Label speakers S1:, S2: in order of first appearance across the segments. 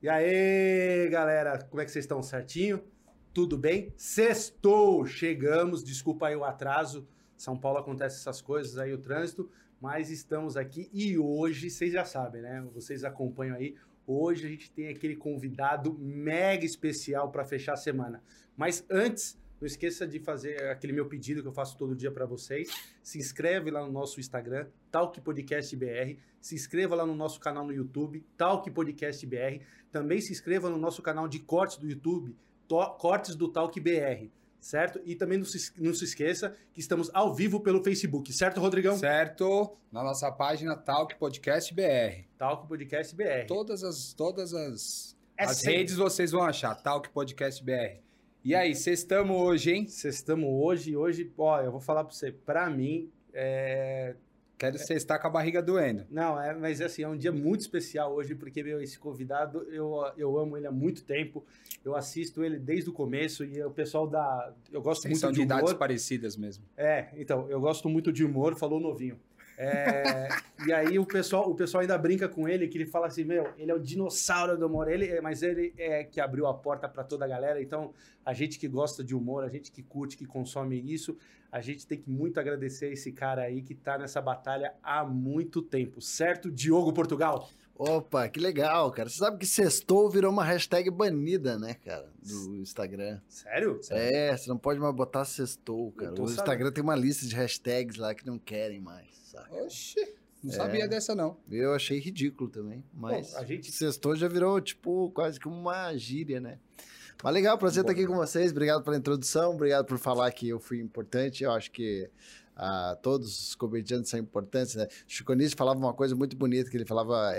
S1: E aí, galera, como é que vocês estão? Certinho? Tudo bem? Sextou! Chegamos, desculpa aí o atraso. São Paulo acontece essas coisas aí, o trânsito, mas estamos aqui e hoje, vocês já sabem, né? Vocês acompanham aí. Hoje a gente tem aquele convidado mega especial para fechar a semana. Mas antes, não esqueça de fazer aquele meu pedido que eu faço todo dia para vocês. Se inscreve lá no nosso Instagram, Talk Podcast BR. Se inscreva lá no nosso canal no YouTube, Talk Podcast BR. Também se inscreva no nosso canal de cortes do YouTube, Cortes do Talk BR. Certo? E também não se esqueça que estamos ao vivo pelo Facebook. Certo, Rodrigão?
S2: Certo. Na nossa página Talk Podcast BR.
S1: Talk Podcast BR.
S2: Todas as redes vocês vão achar. Talk Podcast BR. E aí, sextamos hoje, hein?
S1: Sextamos hoje. Hoje, ó, eu vou falar pra você. Pra mim,
S2: Quero sextar com a barriga doendo.
S1: Não, mas assim, é um dia muito especial hoje, porque, meu, esse convidado, eu amo ele há muito tempo, eu assisto ele desde o começo, e o pessoal eu gosto muito de humor.
S2: São de idades parecidas mesmo.
S1: Então, eu gosto muito de humor, falou novinho. E aí o pessoal ainda brinca com ele, que ele fala assim, meu, ele é o dinossauro do humor, mas ele é que abriu a porta para toda a galera, então a gente que gosta de humor, a gente que curte, que consome isso, a gente tem que muito agradecer esse cara aí que tá nessa batalha há muito tempo, certo, Diogo Portugal?
S3: Opa, que legal, cara. Você sabe que sextou virou uma hashtag banida, né, cara, do Instagram.
S1: Sério?
S3: Você não pode mais botar sextou, cara. O Instagram
S1: sabendo.
S3: tem uma lista de hashtags lá que não querem mais, sabe?
S2: Oxi, não sabia dessa não.
S3: Eu achei ridículo também, mas
S1: Bom, a gente...
S3: sextou já virou, tipo, quase que uma gíria, né? Mas legal, prazer estar aqui com vocês. Obrigado pela introdução, obrigado por falar que eu fui importante. Eu acho que todos os comediantes são importantes, né? Chico Anísio falava uma coisa muito bonita, que ele falava...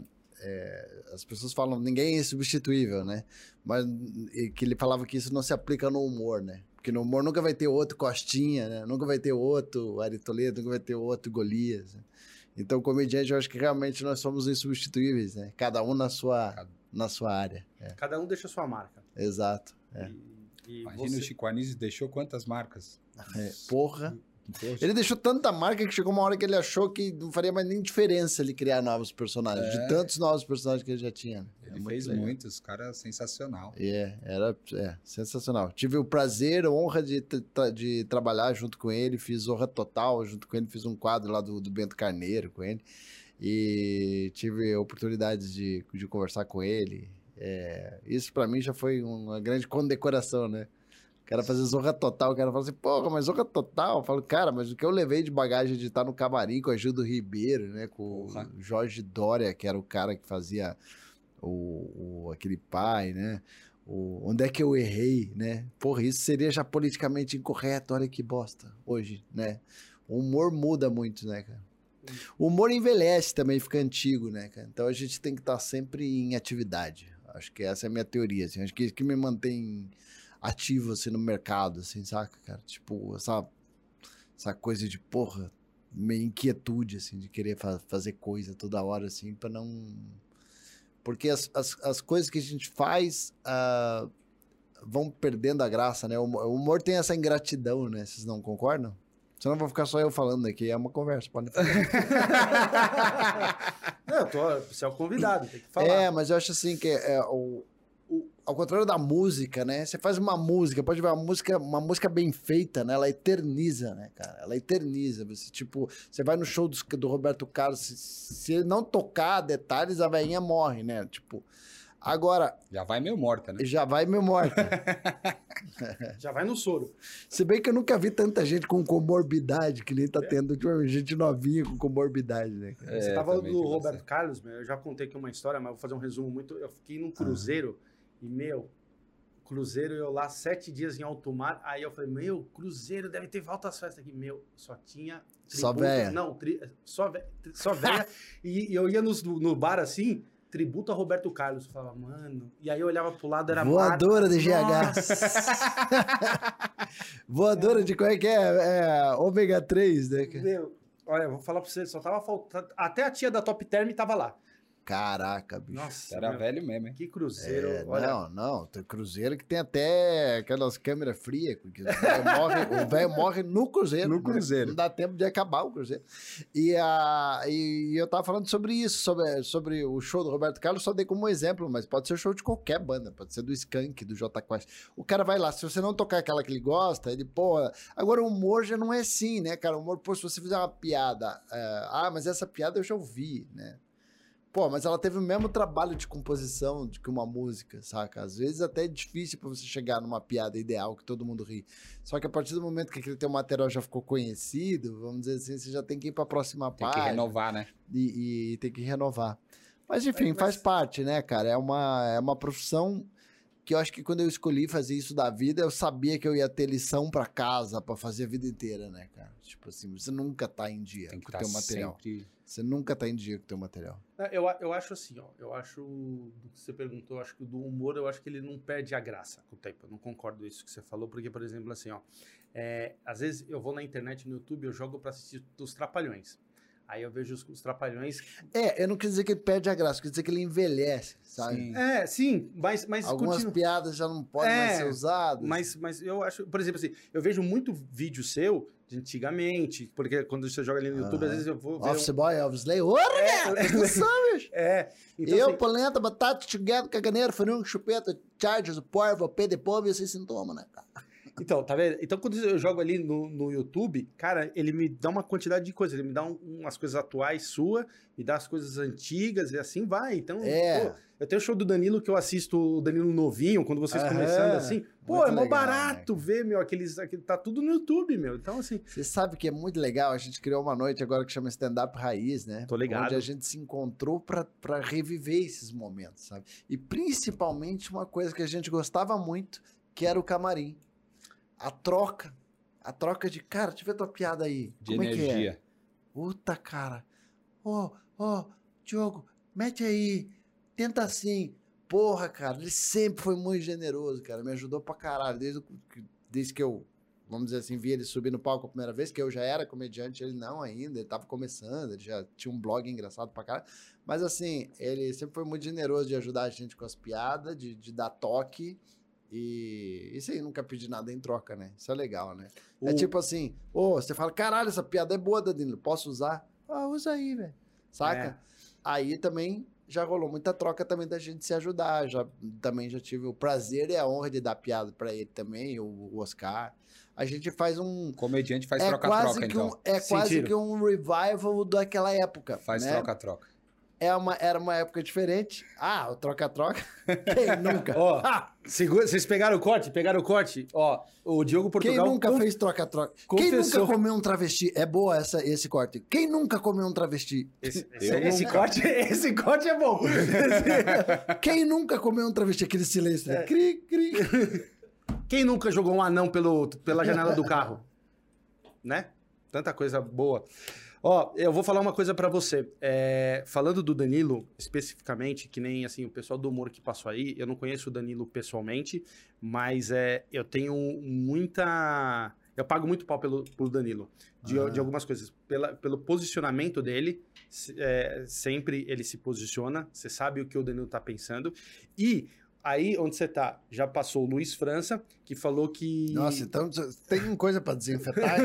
S3: as pessoas falam, ninguém é insubstituível, né? Mas que ele falava que isso não se aplica no humor, né? Porque no humor nunca vai ter outro Costinha, né? Nunca vai ter outro Ari Toledo, nunca vai ter outro Golias, né? Então, comediante, eu acho que realmente nós somos insubstituíveis, né? Cada um na sua área.
S1: Cada um deixa a sua marca.
S3: Exato.
S1: E
S2: Imagina, o Chico Anísio deixou quantas marcas?
S3: Porra.
S2: Poxa.
S3: Ele deixou tanta marca que chegou uma hora que ele achou que não faria mais nem diferença ele criar novos personagens, de tantos novos personagens que ele já tinha. Né?
S2: Ele fez muitos, cara, sensacional.
S3: Era sensacional. Tive o prazer, a honra de trabalhar junto com ele, fiz Zorra Total junto com ele, fiz um quadro lá do Bento Carneiro com ele, e tive oportunidades de conversar com ele. Isso pra mim já foi uma grande condecoração, né? O cara fazer Zorra Total, o cara fala assim, porra, mas Zorra Total? Eu falo, cara, mas o que eu levei de bagagem de estar no camarim com a Gildo Ribeiro, né? Com o Jorge Dória, que era o cara que fazia aquele pai, né? Onde é que eu errei, né? Porra, isso seria já politicamente incorreto, olha que bosta, hoje, né? O humor muda muito, né, cara? O humor envelhece também, fica antigo, né, cara? Então a gente tem que estar sempre em atividade. Acho que essa é a minha teoria, assim. Acho que isso que me mantém ativo, assim, no mercado, assim, saca, cara? Tipo, essa coisa de, porra, meio inquietude, assim, de querer fazer coisa toda hora, assim, pra não... Porque as coisas que a gente faz vão perdendo a graça, né? O humor tem essa ingratidão, né? Vocês não concordam? Senão vou ficar só eu falando aqui, é uma conversa, pode falar.
S1: Não, você é o convidado, tem que falar.
S3: Mas eu acho assim que ao contrário da música, né? Você faz uma música, pode ver uma música bem feita, né? Ela eterniza, né, cara? Ela eterniza. Você vai no show do Roberto Carlos, se ele não tocar detalhes, a velhinha morre, né? Tipo, agora...
S2: Já vai meio morta, né?
S3: Já vai meio morta.
S1: Já vai no soro.
S3: Se bem que eu nunca vi tanta gente com comorbidade, que nem tá tendo gente novinha com comorbidade, né?
S1: Você tava do Roberto Carlos, eu já contei aqui uma história, mas vou fazer um resumo muito... Eu fiquei num cruzeiro e, cruzeiro eu lá 7 dias em alto mar, aí eu falei, cruzeiro deve ter altas festas aqui. Só tinha...
S3: Só véia.
S1: Não, só véia. E eu ia no bar assim... Tributo a Roberto Carlos. Eu falava, mano... E aí eu olhava pro lado, era...
S3: Voadora de GH. Voadora de qual é que é? Ômega 3, né?
S1: Meu, olha, vou falar pra você, só tava faltando... Até a tia da Top Term tava lá.
S3: Caraca, bicho.
S1: Nossa,
S2: Era velho mesmo, hein?
S1: que cruzeiro. Olha,
S3: Não, tem cruzeiro que tem até aquelas câmeras frias, porque o velho morre no cruzeiro.
S2: No cruzeiro.
S3: Não dá tempo de acabar o cruzeiro. E eu tava falando sobre isso, sobre o show do Roberto Carlos, só dei como exemplo, mas pode ser o show de qualquer banda, pode ser do Skank, do Jota Quest. O cara vai lá, se você não tocar aquela que ele gosta, ele, pô... Agora o humor já não é assim, né, cara? O humor, pô, se você fizer uma piada, mas essa piada eu já ouvi, né? Pô, mas ela teve o mesmo trabalho de composição que uma música, saca? Às vezes até é difícil pra você chegar numa piada ideal que todo mundo ri. Só que a partir do momento que aquele teu material já ficou conhecido, vamos dizer assim, você já tem que ir pra próxima página.
S2: Tem que renovar, né?
S3: E tem que renovar. Mas enfim, faz parte, né, cara? É uma profissão que eu acho que quando eu escolhi fazer isso da vida, eu sabia que eu ia ter lição pra casa pra fazer a vida inteira, né, cara? Tipo assim, você nunca tá em dia com o teu material.
S2: Sempre...
S3: Você nunca tá em dia com o teu material.
S1: Eu acho assim, ó. Eu acho, do que você perguntou, eu acho que do humor, eu acho que ele não perde a graça com o tempo. Eu não concordo com isso que você falou, porque, por exemplo, assim, ó. Às vezes eu vou na internet, no YouTube, eu jogo pra assistir os Trapalhões. Aí eu vejo os Trapalhões...
S3: Eu não quis dizer que ele perde a graça, quis dizer que ele envelhece, sabe?
S1: Sim. Sim, mas
S3: algumas piadas já não podem mais ser usadas.
S1: Mas eu acho... Por exemplo, assim, eu vejo muito vídeo seu de antigamente, porque quando você joga ali no YouTube, às vezes eu vou ver...
S3: Office Boy, Elvis Lay, ora, bicho! Então, eu, assim, polenta, batata, chugado, caganeiro, farinha, chupeta, chargers, o porvo, pé de povo e esses sintomas, né, cara?
S1: Então, tá vendo? Então, quando eu jogo ali no YouTube, cara, ele me dá uma quantidade de coisas. Ele me dá umas coisas atuais sua, me dá as coisas antigas e assim vai. Então, pô, eu tenho o show do Danilo que eu assisto, o Danilo novinho, quando vocês começando assim. Pô, é mó barato, né, ver, meu, tá tudo no YouTube, meu. Então, assim...
S3: Você sabe que é muito legal, a gente criou uma noite agora que chama Stand-Up Raiz, né?
S1: Tô ligado.
S3: Onde a gente se encontrou pra reviver esses momentos, sabe? E principalmente uma coisa que a gente gostava muito, que era o camarim. A troca de, cara, deixa eu ver tua piada aí.
S2: De
S3: como
S2: energia.
S3: É que é? Puta, cara. Diogo, mete aí. Tenta assim. Porra, cara, ele sempre foi muito generoso, cara. Me ajudou pra caralho. Desde que eu, vamos dizer assim, vi ele subir no palco a primeira vez, que eu já era comediante, ele não ainda, ele tava começando, ele já tinha um blog engraçado pra caralho. Mas assim, ele sempre foi muito generoso de ajudar a gente com as piadas, de dar toque. E isso aí, nunca pedi nada em troca, né? Isso é legal, né? É tipo assim, você fala, caralho, essa piada é boa, Danilo, posso usar? Usa aí, velho. Saca? Aí também já rolou muita troca também da gente se ajudar. Também já tive o prazer e a honra de dar piada pra ele também, o Oscar. A gente faz um...
S2: Comediante faz troca-troca, então.
S3: Quase que um revival daquela época.
S2: Faz troca-troca.
S3: Era uma época diferente. O troca-troca. Quem nunca?
S1: Vocês pegaram o corte? O Diogo Portugal...
S3: Quem nunca fez troca-troca? Quem nunca comeu um travesti? É boa esse corte. Quem nunca comeu um travesti?
S1: Esse corte é bom.
S3: Quem nunca comeu um travesti? Aquele silêncio. Cri, cri.
S1: Quem nunca jogou um anão pela janela do carro? Né? Tanta coisa boa. Eu vou falar uma coisa pra você. Falando do Danilo, especificamente, que nem assim, o pessoal do humor que passou aí, eu não conheço o Danilo pessoalmente, mas eu tenho muita... Eu pago muito pau pelo Danilo, de algumas coisas. Pelo posicionamento dele, sempre ele se posiciona, você sabe o que o Danilo tá pensando. E... Aí, onde você tá, já passou o Luiz França, que falou que...
S3: Nossa, então tem coisa pra desinfetar?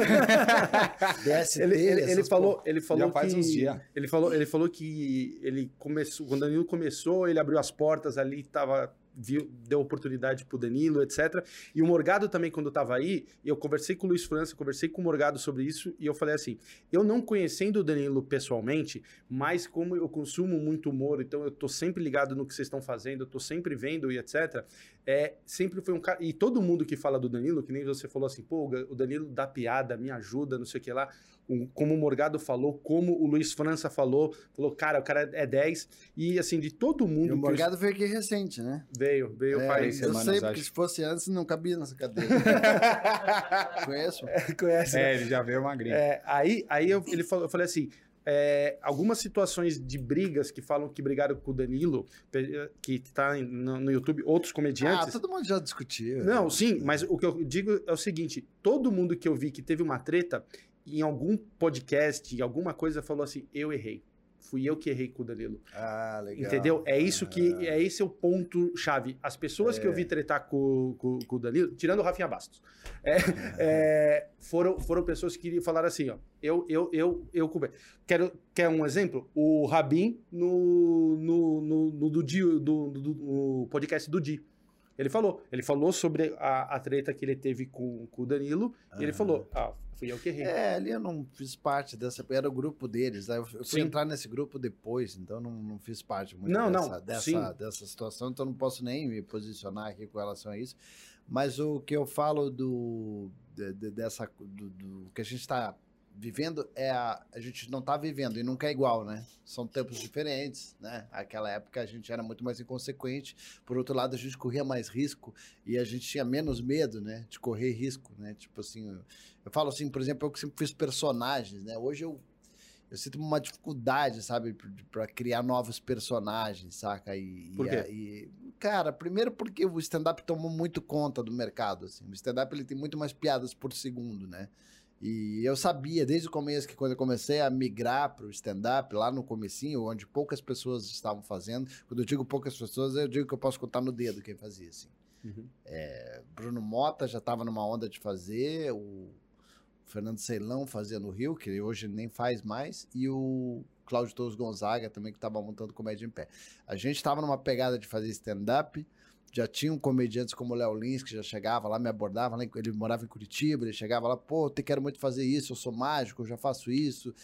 S3: DST,
S1: ele falou
S2: já
S1: que...
S2: faz uns dias.
S1: Ele falou que ele começou... Quando o Danilo começou, ele abriu as portas ali, deu oportunidade pro Danilo, etc. E o Morgado também, quando tava aí, eu conversei com o Luiz França, conversei com o Morgado sobre isso, e eu falei assim, eu não conhecendo o Danilo pessoalmente, mas como eu consumo muito humor, então eu tô sempre ligado no que vocês estão fazendo, eu tô sempre vendo e etc. Sempre foi um cara... E todo mundo que fala do Danilo, que nem você falou assim, pô, o Danilo dá piada, me ajuda, não sei o que lá, como o Morgado falou, como o Luiz França falou, cara, o cara é 10, e assim, de todo mundo... E
S3: o Morgado veio aqui recente, né?
S1: Veio
S3: faz semanas, eu sei, porque se fosse antes não cabia nessa cadeira. Conheço?
S1: Conhece.
S2: Ele já veio magrinho.
S1: Aí eu falei assim, algumas situações de brigas que falam que brigaram com o Danilo, que tá no YouTube, outros comediantes...
S3: todo mundo já discutiu.
S1: Não, sim, mas o que eu digo é o seguinte, todo mundo que eu vi que teve uma treta, em algum podcast, em alguma coisa, falou assim, eu errei. fui eu que errei com o Danilo.
S3: Ah, legal.
S1: Entendeu? É isso que é esse o ponto chave. As pessoas que eu vi tretar com o Danilo, tirando o Rafinha Bastos, foram pessoas que falaram assim, ó, quer um exemplo? O Rabin no podcast do Di. Ele falou sobre a treta que ele teve com o Danilo, e ele falou, fui eu que errei.
S3: Ali eu não fiz parte dessa, era o grupo deles, né? Eu fui entrar nesse grupo depois, então não fiz parte muito dessa situação, então não posso nem me posicionar aqui com relação a isso, mas o que eu falo do que a gente está vivendo a gente não está vivendo e nunca é igual, né? São tempos diferentes, né? Aquela época a gente era muito mais inconsequente, por outro lado a gente corria mais risco e a gente tinha menos medo, né? De correr risco, né? Tipo assim, eu falo assim, por exemplo, eu que sempre fiz personagens, né? Hoje eu sinto uma dificuldade, sabe? Para criar novos personagens, saca?
S1: Por quê?
S3: Cara, primeiro porque o stand-up tomou muito conta do mercado, assim. O stand-up ele tem muito mais piadas por segundo, né? E eu sabia, desde o começo, que quando eu comecei a migrar para o stand-up, lá no comecinho, onde poucas pessoas estavam fazendo, quando eu digo poucas pessoas, eu digo que eu posso contar no dedo quem fazia, assim.
S1: Uhum.
S3: Bruno Mota já estava numa onda de fazer, o Fernando Ceilão fazia no Rio, que hoje nem faz mais, e o Cláudio Torres Gonzaga também, que estava montando Comédia em Pé. A gente estava numa pegada de fazer stand-up, já tinham comediantes como o Léo Lins, que já chegava lá, me abordava, ele morava em Curitiba, ele chegava lá, pô, eu quero muito fazer isso, eu sou mágico, eu já faço isso,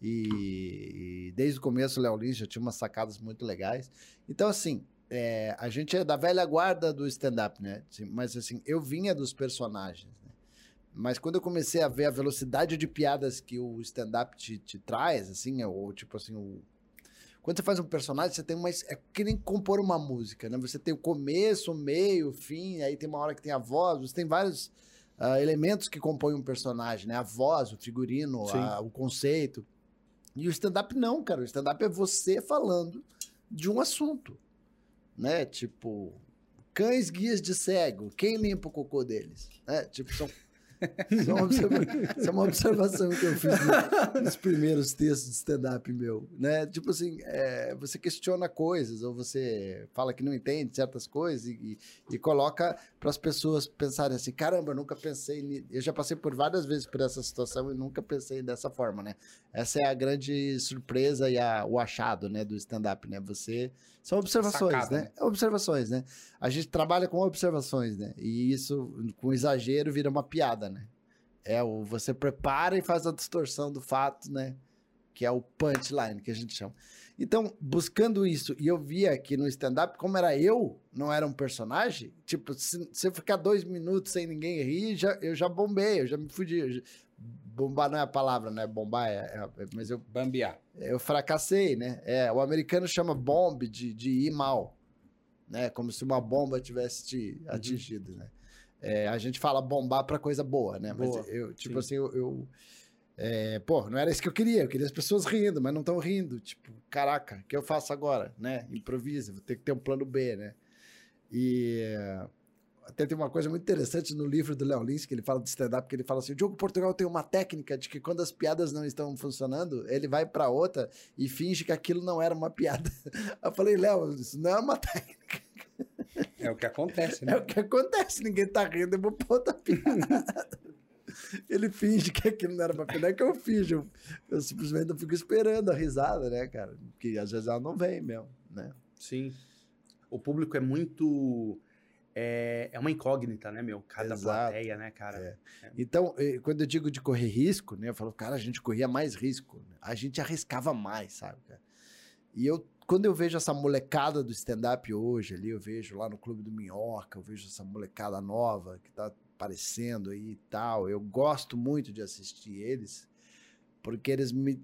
S3: e desde o começo o Léo Lins já tinha umas sacadas muito legais. Então, assim, a gente é da velha guarda do stand-up, né? Mas, assim, eu vinha dos personagens, né? Mas quando eu comecei a ver a velocidade de piadas que o stand-up te traz, assim, ou tipo assim, quando você faz um personagem, você tem é que nem compor uma música, né? Você tem o começo, o meio, o fim, aí tem uma hora que tem a voz, você tem vários elementos que compõem um personagem, né? A voz, o figurino, o conceito. E o stand-up não, cara. O stand-up é você falando de um assunto, né? Tipo, cães guias de cego, quem limpa o cocô deles? Tipo, isso é uma observação que eu fiz nos primeiros textos de stand-up meu, né? Tipo assim, você questiona coisas ou você fala que não entende certas coisas e coloca para as pessoas pensarem assim, caramba, eu nunca pensei nisso. Eu já passei por várias vezes por essa situação e nunca pensei dessa forma, né? Essa é a grande surpresa e o achado, né, do stand-up, né? São observações, sacada, né? Observações, né? A gente trabalha com observações, né? E isso, com exagero, vira uma piada, né? Você prepara e faz a distorção do fato, né? Que é o punchline, que a gente chama. Então, buscando isso, e eu via que no stand-up, como era não era um personagem, tipo, se eu ficar 2 minutos sem ninguém rir, eu já bombei, eu já me fudi. Bombar não é a palavra, né? Bombar mas eu...
S2: Bambear.
S3: Eu fracassei, né? O americano chama bomb de ir mal, né? Como se uma bomba tivesse te atingido, né? A gente fala bombar pra coisa boa, né? Boa. Mas eu, tipo assim, não era isso que eu queria as pessoas rindo, mas não estão rindo. Tipo, caraca, o que eu faço agora, né? Improvisa, vou ter que ter um plano B, né? E até tem uma coisa muito interessante no livro do Léo Lins, que ele fala de stand-up, que ele fala assim, o Diogo Portugal tem uma técnica de que quando as piadas não estão funcionando, ele vai pra outra e finge que aquilo não era uma piada. Eu falei, Léo, isso não é uma técnica.
S2: É o que acontece, né?
S3: É o que acontece, ninguém tá rindo, eu vou pôr outra piada. Ele finge que aquilo não era uma piada, não é que eu finjo, eu simplesmente não fico esperando a risada, né, cara? Porque às vezes ela não vem mesmo, né?
S1: Sim. O público é muito... É uma incógnita, né, meu? Cada plateia, né, cara?
S3: Então, quando eu digo de correr risco, né? Eu falo, cara, a gente corria mais risco. Né? A gente arriscava mais, sabe, cara? E quando eu vejo essa molecada do stand-up hoje ali, eu vejo lá no Clube do Minhoca, eu vejo essa molecada nova que tá aparecendo aí e tal. Eu gosto muito de assistir eles, porque eles me...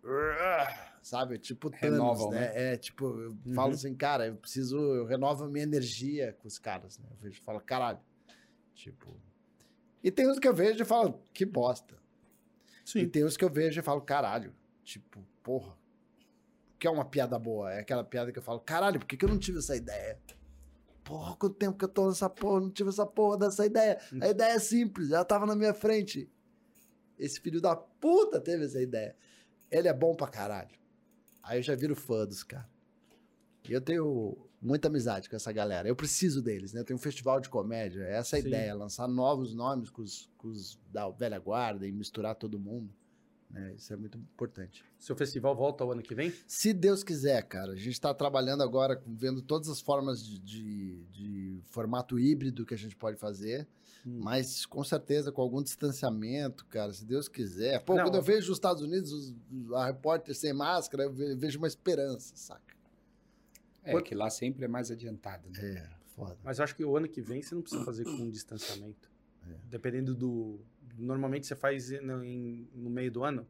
S3: Sabe? Tipo Thanos,
S2: renovam,
S3: né? Tipo, eu falo assim, cara, eu renovo a minha energia com os caras, né? Eu vejo e falo, caralho. Tipo... E tem uns que eu vejo e falo, que bosta. Sim. E tem uns que eu vejo e falo, caralho. Tipo, porra. Que é uma piada boa. É aquela piada que eu falo, caralho, por que eu não tive essa ideia? Porra, quanto tempo que eu tô nessa porra, não tive essa porra dessa ideia. A ideia é simples, ela tava na minha frente. Esse filho da puta teve essa ideia. Ele é bom pra caralho. Aí eu já viro fã dos caras. E eu tenho muita amizade com essa galera. Eu preciso deles, né? Eu tenho um festival de comédia. Essa é a ideia, lançar novos nomes com os da velha guarda e misturar todo mundo. Né? Isso é muito importante.
S1: Seu festival volta o ano que vem?
S3: Se Deus quiser, cara. A gente está trabalhando agora, vendo todas as formas de formato híbrido que a gente pode fazer. Mas, com certeza, com algum distanciamento, cara, se Deus quiser. Pô, quando eu vejo os Estados Unidos, a repórter sem máscara, eu vejo uma esperança, saca?
S2: Que lá sempre é mais adiantado, né?
S3: Foda.
S1: Mas eu acho que o ano que vem você não precisa fazer com distanciamento. Dependendo do... Normalmente você faz no meio do ano?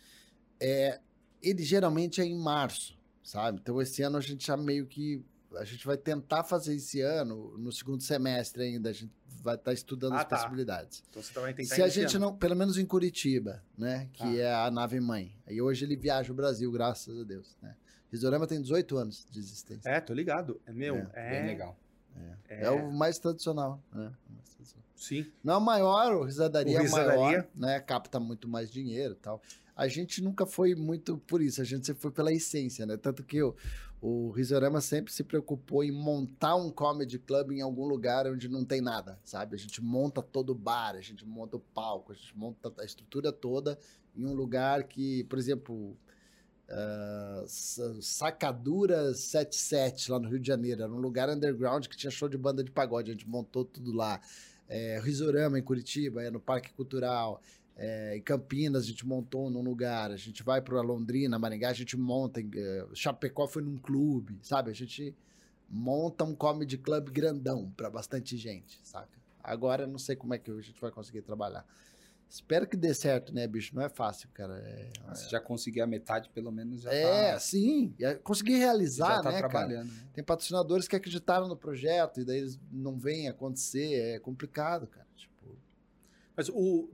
S3: Ele geralmente é em março, sabe? Então, esse ano a gente já meio que... A gente vai tentar fazer esse ano, no segundo semestre ainda, a gente vai estar estudando as possibilidades.
S1: Então você vai tentar
S3: Se a gente não, pelo menos em Curitiba, né, que é a nave mãe. E hoje ele viaja o Brasil, graças a Deus, né? Risorama tem 18 anos de existência.
S1: Tô ligado. É meu.
S2: Bem legal.
S3: É o mais tradicional, né?
S1: Sim.
S3: Não é o maior, o Risadaria é maior, né? Capta muito mais dinheiro e tal. A gente nunca foi muito por isso, a gente sempre foi pela essência, né? Tanto que o Risorama sempre se preocupou em montar um comedy club em algum lugar onde não tem nada, sabe? A gente monta todo o bar, a gente monta o palco, a gente monta a estrutura toda em um lugar que, por exemplo, Sacadura 77, lá no Rio de Janeiro, era um lugar underground que tinha show de banda de pagode, a gente montou tudo lá. Risorama em Curitiba, no Parque Cultural. Em Campinas a gente montou num lugar, a gente vai para Londrina, Maringá, a gente monta, Chapecó foi num clube, sabe? A gente monta um comedy club grandão para bastante gente, saca? Agora eu não sei como é que a gente vai conseguir trabalhar. Espero que dê certo, né, bicho? Não é fácil, cara.
S2: Se já conseguir a metade, pelo menos já tá...
S3: Sim. Conseguir realizar,
S2: já tá
S3: né,
S2: trabalhando,
S3: cara?
S2: Né?
S3: Tem patrocinadores que acreditaram no projeto e daí eles não veem acontecer. É complicado, cara. Tipo...
S1: Mas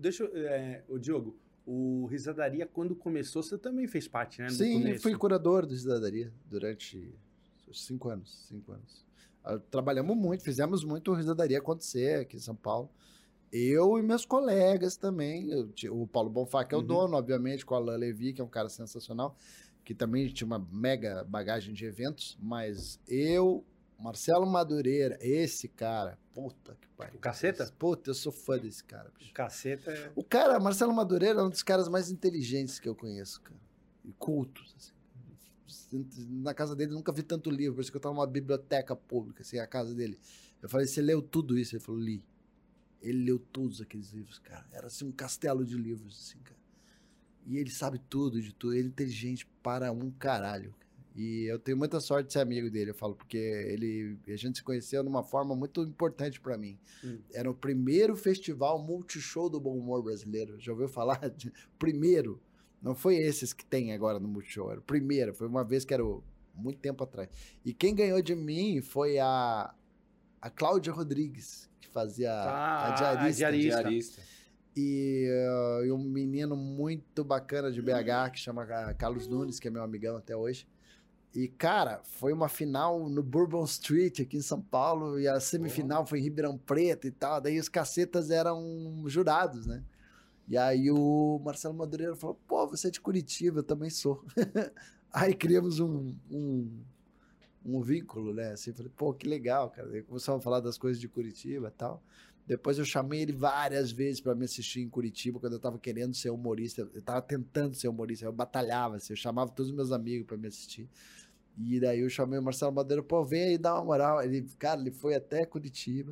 S1: o Diogo, o Risadaria, quando começou, você também fez parte, né?
S3: Sim, eu fui curador do Risadaria durante 5 anos. Trabalhamos muito, fizemos muito o Risadaria acontecer aqui em São Paulo. Eu e meus colegas também. O Paulo Bonfá, que é o dono, obviamente, com o Alain Levy, que é um cara sensacional, que também tinha uma mega bagagem de eventos, mas Marcelo Madureira, esse cara, puta que pariu.
S1: O Caceta?
S3: Puta, eu sou fã desse cara, bicho.
S1: O Caceta é...
S3: O cara, Marcelo Madureira, é um dos caras mais inteligentes que eu conheço, cara. E cultos, assim. Na casa dele, nunca vi tanto livro, por isso que eu tava numa biblioteca pública, assim, a casa dele. Eu falei, você leu tudo isso? Ele falou, li. Ele leu todos aqueles livros, cara. Era assim um castelo de livros, assim, cara. E ele sabe tudo de tudo. Ele é inteligente para um caralho. E eu tenho muita sorte de ser amigo dele, eu falo, porque a gente se conheceu de uma forma muito importante para mim. Era o primeiro festival multishow do bom humor brasileiro. Já ouviu falar? Primeiro. Não foi esses que tem agora no multishow. Era o primeiro. Foi uma vez que era muito tempo atrás. E quem ganhou de mim foi a Cláudia Rodrigues, que fazia a diarista. E um menino muito bacana de BH, que chama Carlos Nunes, que é meu amigão até hoje. E, cara, foi uma final no Bourbon Street, aqui em São Paulo, e a semifinal foi em Ribeirão Preto e tal. Daí os cacetas eram jurados, né? E aí o Marcelo Madureira falou, pô, você é de Curitiba, eu também sou. Aí criamos um vínculo, né? Assim, falei, pô, que legal, cara. Aí começamos a falar das coisas de Curitiba e tal. Depois eu chamei ele várias vezes para me assistir em Curitiba, quando eu tava querendo ser humorista. Eu tava tentando ser humorista, eu batalhava, assim, eu chamava todos os meus amigos para me assistir. E daí eu chamei o Marcelo Madureira, pô, vem aí dar uma moral. Ele foi até Curitiba.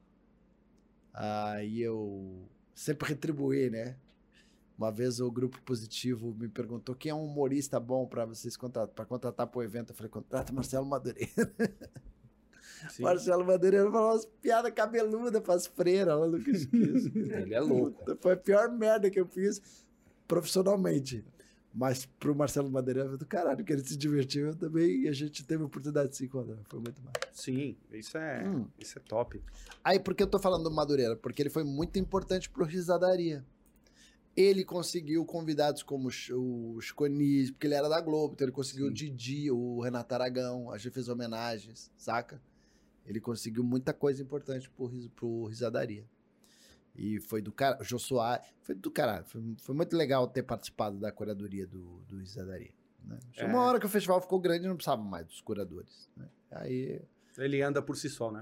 S3: Aí eu sempre retribuí, né? Uma vez o Grupo Positivo me perguntou quem é um humorista bom para vocês contratar para o evento. Eu falei, contrata Marcelo Madureira. Sim. Marcelo Madureira falou umas piadas cabeludas para as freiras lá no Quisquis.
S2: Ele é louco.
S3: Foi a pior merda que eu fiz profissionalmente. Mas pro Marcelo Madureira foi do caralho, porque ele se divertiu também e a gente teve a oportunidade de se encontrar. Foi muito massa.
S1: Sim, isso é top.
S3: Aí, por que eu tô falando do Madureira? Porque ele foi muito importante pro Risadaria. Ele conseguiu convidados como o Chico Anísio, porque ele era da Globo, então ele conseguiu o Didi, o Renato Aragão, a gente fez homenagens, saca? Ele conseguiu muita coisa importante pro Risadaria. E foi do caralho, foi do caralho. Foi muito legal ter participado da curadoria do Risadaria. Né? Chegou uma hora que o festival ficou grande e não precisava mais dos curadores. Né? Aí...
S1: Ele anda por si só, né?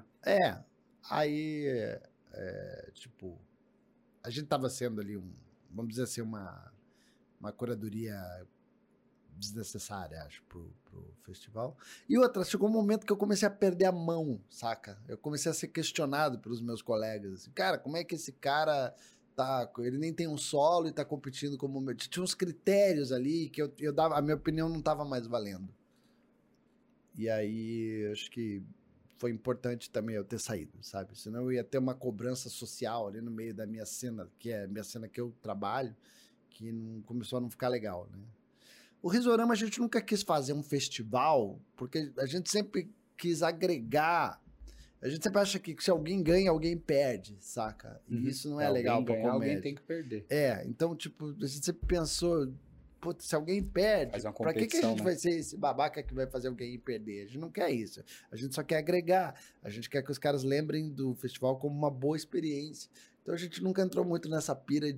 S3: Aí, tipo, a gente tava sendo ali vamos dizer assim, uma curadoria desnecessária, acho, pro festival. E outra, chegou um momento que eu comecei a perder a mão, saca? Eu comecei a ser questionado pelos meus colegas. Assim, cara, como é que esse cara tá... Ele nem tem um solo e tá competindo como... Tinha uns critérios ali que eu dava... A minha opinião não tava mais valendo. E aí, acho que foi importante também eu ter saído, sabe? Senão eu ia ter uma cobrança social ali no meio da minha cena, que é a minha cena que eu trabalho, que não, começou a não ficar legal, né? O Risorama a gente nunca quis fazer um festival, porque a gente sempre quis agregar. A gente sempre acha que se alguém ganha, alguém perde, saca? E isso não é legal pra comédia.
S2: Alguém tem que perder.
S3: Então, tipo, a gente sempre pensou, putz, se alguém perde, pra que a gente vai ser esse babaca que vai fazer alguém perder? A gente não quer isso. A gente só quer agregar. A gente quer que os caras lembrem do festival como uma boa experiência. Então a gente nunca entrou muito nessa pira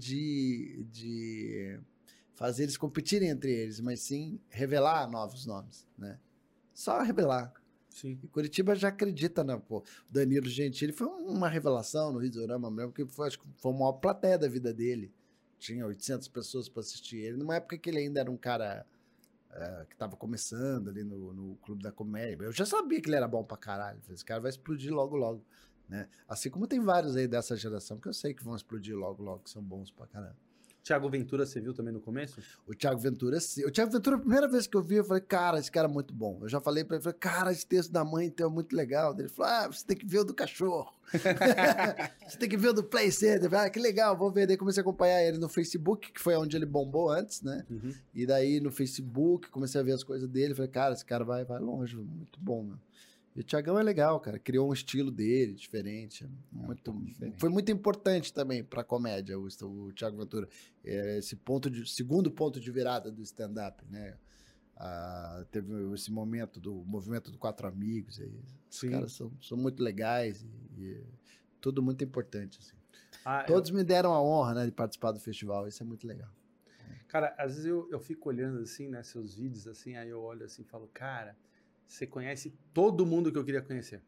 S3: de fazer eles competirem entre eles, mas sim revelar novos nomes, né? Só revelar.
S1: Sim.
S3: E Curitiba já acredita, né? Pô, Danilo Gentili foi uma revelação no Risorama mesmo, porque acho que foi a maior plateia da vida dele. Tinha 800 pessoas para assistir ele, numa época que ele ainda era um cara que estava começando ali no Clube da Comédia. Eu já sabia que ele era bom pra caralho. Esse cara vai explodir logo, logo. Né? Assim como tem vários aí dessa geração que eu sei que vão explodir logo, logo, que são bons pra caramba.
S1: Thiago Ventura, você viu também no começo?
S3: O Thiago Ventura, sim. O Thiago Ventura, a primeira vez que eu vi, eu falei, cara, esse cara é muito bom. Eu já falei pra ele, falei, cara, esse texto da mãe então é muito legal. Ele falou, você tem que ver o do cachorro. Você tem que ver o do Play Center. Eu falei, que legal, vou ver. Daí comecei a acompanhar ele no Facebook, que foi onde ele bombou antes, né? Uhum. E daí no Facebook, comecei a ver as coisas dele. Falei, cara, esse cara vai longe, muito bom, meu. E o Thiagão é legal, cara. Criou um estilo dele, diferente. Foi muito importante também pra comédia, o Thiago Ventura. Esse segundo ponto de virada do stand-up, né? Teve esse momento do movimento do Quatro Amigos. Aí. Os caras são muito legais e tudo muito importante. Assim. Todos me deram a honra, né, de participar do festival. Isso é muito legal.
S1: Cara, às vezes eu fico olhando assim, né, seus vídeos, assim, aí eu olho assim e falo, cara... Você conhece todo mundo que eu queria conhecer.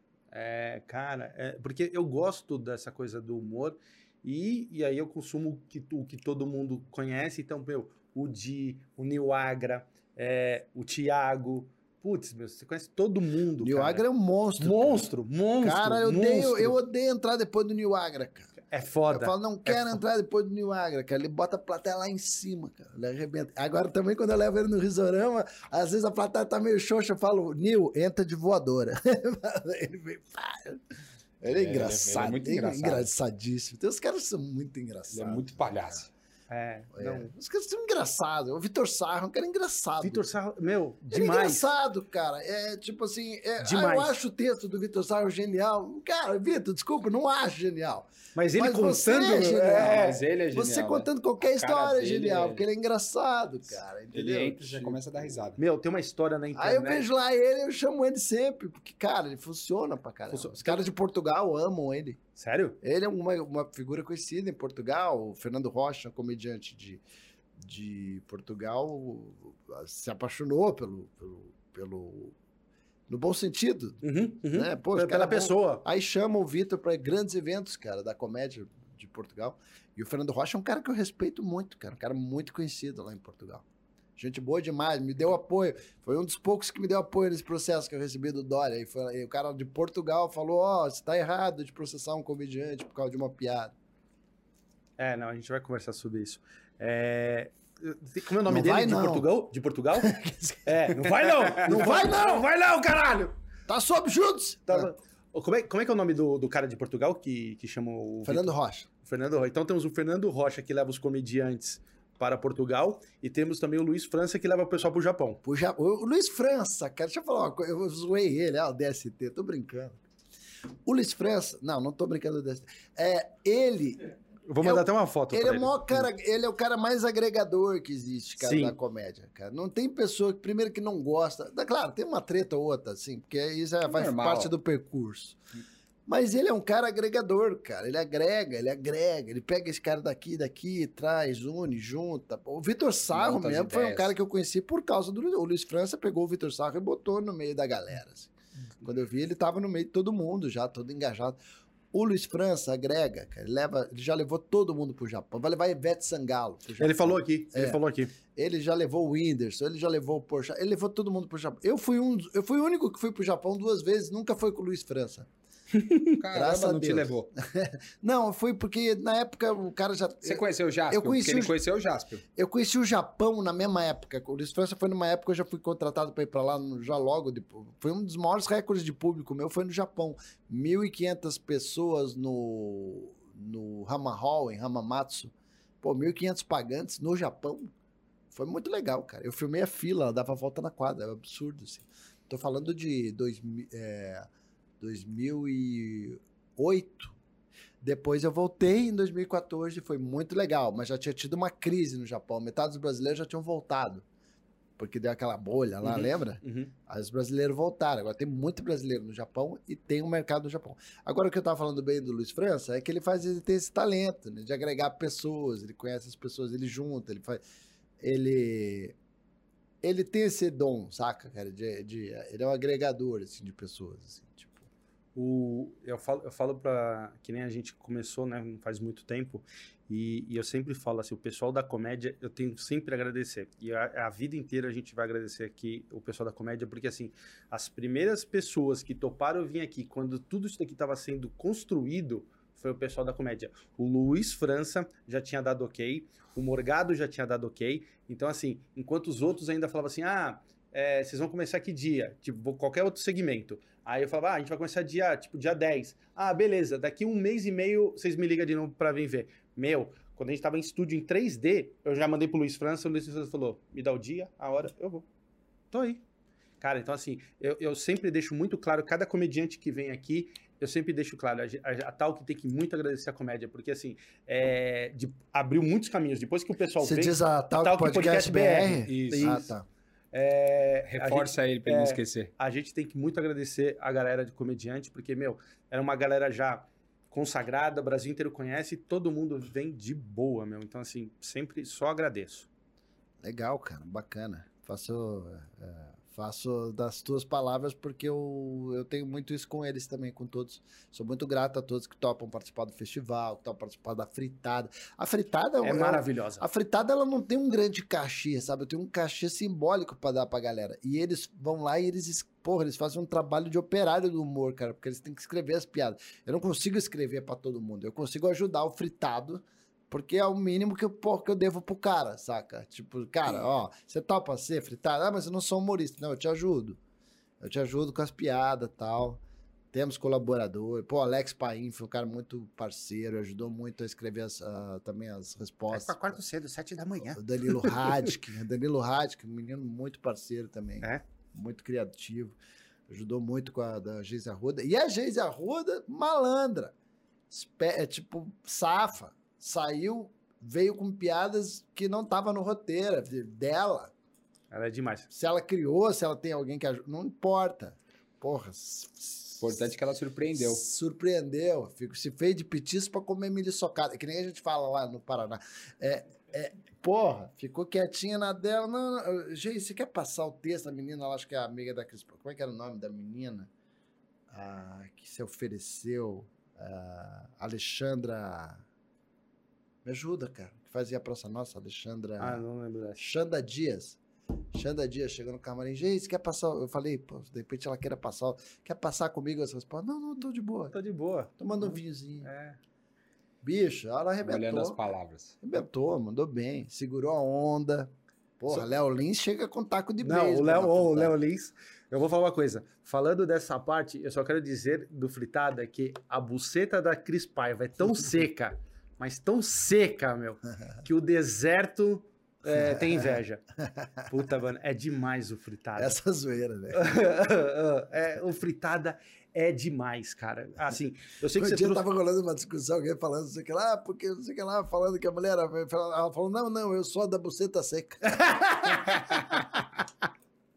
S1: Porque eu gosto dessa coisa do humor e aí eu consumo o que todo mundo conhece. Então, o Di, o Nil Agra, o Thiago. Putz, você conhece todo mundo,
S3: Nil Agra é um monstro.
S1: Monstro.
S3: Cara, eu odeio entrar depois do Nil Agra, cara.
S1: É foda.
S3: Eu falo, não quero entrar depois do Nil Agra, cara. Ele bota a plateia lá em cima, cara. Ele arrebenta. Agora também, quando eu levo ele no Risorama, às vezes a plateia tá meio xoxa, eu falo, Nil, entra de voadora. Ele vem, ele é engraçado. Ele é muito engraçadíssimo. Tem os caras que são muito engraçados.
S2: Ele é muito palhaço.
S3: Os caras são engraçados. O Vitor Sarro é um cara engraçado.
S1: Vitor Sarro, demais.
S3: Ele é engraçado, cara. Tipo assim,
S1: demais.
S3: Eu acho o texto do Vitor Sarro genial. Cara, Vitor, desculpa, não acho genial.
S1: Mas ele contando...
S3: Você é genial.
S2: Mas ele é genial.
S3: Você contando qualquer história é genial, porque ele é engraçado, cara. Entendeu?
S2: Ele entra e já começa a dar risada.
S1: Tem uma história na internet.
S3: Aí eu vejo lá ele, eu chamo ele sempre, porque, cara, ele funciona pra caramba. Os caras de Portugal amam ele.
S1: Sério?
S3: Ele é uma figura conhecida em Portugal. O Fernando Rocha, um comediante de Portugal, se apaixonou pelo no bom sentido. Né? Pô,
S1: pela pessoa.
S3: Aí chama o Vitor para grandes eventos, cara, da comédia de Portugal. E o Fernando Rocha é um cara que eu respeito muito, cara. Um cara muito conhecido lá em Portugal. Gente boa demais, me deu apoio. Foi um dos poucos que me deu apoio nesse processo que eu recebi do Dória. E o cara de Portugal falou, você tá errado de processar um comediante por causa de uma piada.
S1: Não, a gente vai conversar sobre isso. Como é o nome dele? De Portugal? Não vai não! Não vai não! Não vai não, caralho!
S3: Tá sob juntos!
S1: Como é que é o nome do cara de Portugal que chama o...
S3: Fernando Rocha.
S1: Fernando Rocha. Então temos o Fernando Rocha que leva os comediantes para Portugal e temos também o Luiz França que leva o pessoal pro Japão.
S3: O Luiz França, cara, deixa eu falar uma coisa, eu zoei ele, o DST, tô brincando. O Luiz França, não tô brincando do DST, ele...
S1: Eu vou mandar até uma foto
S3: ele. Ele é o cara mais agregador que existe, cara, da comédia, cara. Não tem pessoa, primeiro, que não gosta. Claro, tem uma treta ou outra, assim, porque isso faz parte do percurso. Mas ele é um cara agregador, cara. Ele agrega, ele pega esse cara daqui, traz, une, junta. O Vitor Sarro mesmo foi um cara que eu conheci por causa do o Luiz França, pegou o Vitor Sarro e botou no meio da galera. Assim. Quando eu vi, ele tava no meio de todo mundo já, todo engajado. O Luiz França agrega, cara. Ele já levou todo mundo pro Japão. Vai levar Ivete Sangalo pro Japão.
S1: Ele falou aqui,
S3: Ele já levou o Whindersson, ele já levou o Porsche, ele levou todo mundo pro Japão. Eu fui o único que fui pro Japão 2 vezes, nunca foi com o Luiz França.
S2: Caramba, não te levou.
S3: Não, foi porque na época o cara já...
S2: Você conheceu o Jaspion? Porque ele conheceu o Jaspion.
S3: Eu conheci o Japão na mesma época. O Luiz França foi numa época que eu já fui contratado para ir para lá já logo. Foi um dos maiores recordes de público meu, foi no Japão. 1.500 pessoas no Hama Hall, em Hamamatsu. Pô, 1.500 pagantes no Japão. Foi muito legal, cara. Eu filmei a fila, dava a volta na quadra. É um absurdo, assim. Tô falando de 2008. Depois eu voltei em 2014, foi muito legal, mas já tinha tido uma crise no Japão. Metade dos brasileiros já tinham voltado, porque deu aquela bolha lá, lembra? Aí os brasileiros voltaram. Agora tem muito brasileiro no Japão e tem um mercado no Japão. Agora o que eu tava falando bem do Luiz França é que ele tem esse talento, né, de agregar pessoas, ele conhece as pessoas, ele junta, ele tem esse dom, saca, cara? Ele é um agregador, assim, de pessoas, assim, tipo.
S1: Eu falo pra... Que nem a gente começou, né? Não faz muito tempo. E eu sempre falo assim, o pessoal da comédia, eu tenho sempre a agradecer. E a vida inteira a gente vai agradecer aqui o pessoal da comédia, porque assim, as primeiras pessoas que toparam vir aqui, quando tudo isso daqui estava sendo construído, foi o pessoal da comédia. O Luiz França já tinha dado ok, o Morgado já tinha dado ok. Então assim, enquanto os outros ainda falavam assim, vocês vão começar que dia? Tipo, qualquer outro segmento. Aí eu falava, a gente vai começar dia 10. Beleza, daqui 1 mês e meio vocês me ligam de novo pra vir ver. Quando a gente tava em estúdio em 3D, eu já mandei pro Luiz França, o Luiz França falou, me dá o dia, a hora, eu vou. Tô aí. Cara, então assim, eu sempre deixo muito claro, cada comediante que vem aqui, eu sempre deixo claro, a Talk tem que muito agradecer a comédia, porque assim, abriu muitos caminhos. Depois que o pessoal
S3: Você diz a Talk Podcast BR?
S1: Isso.
S3: Tá.
S2: Reforça ele pra ele não esquecer.
S1: A gente tem que muito agradecer a galera de comediante, porque, era uma galera já consagrada, o Brasil inteiro conhece, e todo mundo vem de boa, Então, assim, sempre só agradeço.
S3: Legal, cara, bacana. Faço das tuas palavras porque eu tenho muito isso com eles também, com todos. Sou muito grato a todos que topam participar do festival, que topam participar da fritada. A fritada
S1: é maravilhosa.
S3: A fritada, ela não tem um grande cachê, sabe? Eu tenho um cachê simbólico pra dar pra galera. E eles vão lá e eles fazem um trabalho de operário do humor, cara, porque eles têm que escrever as piadas. Eu não consigo escrever pra todo mundo. Eu consigo ajudar o fritado, porque é o mínimo que eu devo pro cara, saca? Tipo, cara, você topa ser fritado? Mas eu não sou humorista. Não, eu te ajudo. Eu te ajudo com as piadas e tal. Temos colaborador. Pô, Alex Paim foi um cara muito parceiro, ajudou muito a escrever também as respostas.
S4: Pra quarto cedo, 7 da manhã.
S3: O Danilo Radke, um menino muito parceiro também. Muito criativo. Ajudou muito com a da Geise Arruda. E a Geise Arruda, malandra. Safa. Saiu, veio com piadas que não tava no roteiro dela.
S1: Ela é demais.
S3: Se ela criou, se ela tem alguém que ajuda, não importa. Porra.
S2: Importante que ela surpreendeu.
S3: Surpreendeu. Se fez de petisco pra comer milho socado. Que nem a gente fala lá no Paraná. Porra, ficou quietinha na dela. Não. Gente, você quer passar o texto? A menina, ela acho que é amiga da Cris. Como é que era o nome da menina? Que se ofereceu. Alexandra... Me ajuda, cara. Que fazia a Praça Nossa, Alexandra...
S1: não lembro dessa.
S3: Xanda Dias chegou no camarim. Gente, quer passar... Eu falei, pô, de repente ela quer passar comigo as respostas? Não, tô de boa.
S1: Tô de boa.
S3: Tomando um vinhozinho. Bicho, ela arrebentou.
S2: Olhando as palavras.
S3: Arrebentou, mandou bem. Segurou a onda. Porra, Léo Lins chega com taco de
S1: beisebol.
S3: Não,
S1: o Léo Lins... Eu vou falar uma coisa. Falando dessa parte, eu só quero dizer do fritada que a buceta da Cris Paiva é tão seca... Mas tão seca, que o deserto tem inveja. Puta, mano, é demais o fritada.
S3: Essa zoeira, né?
S1: O fritada é demais, cara. Assim, eu sei que
S3: você tava rolando uma discussão, alguém falando, não sei o que lá, porque não sei o que lá, falando que a mulher, ela falou, não, eu sou da buceta seca.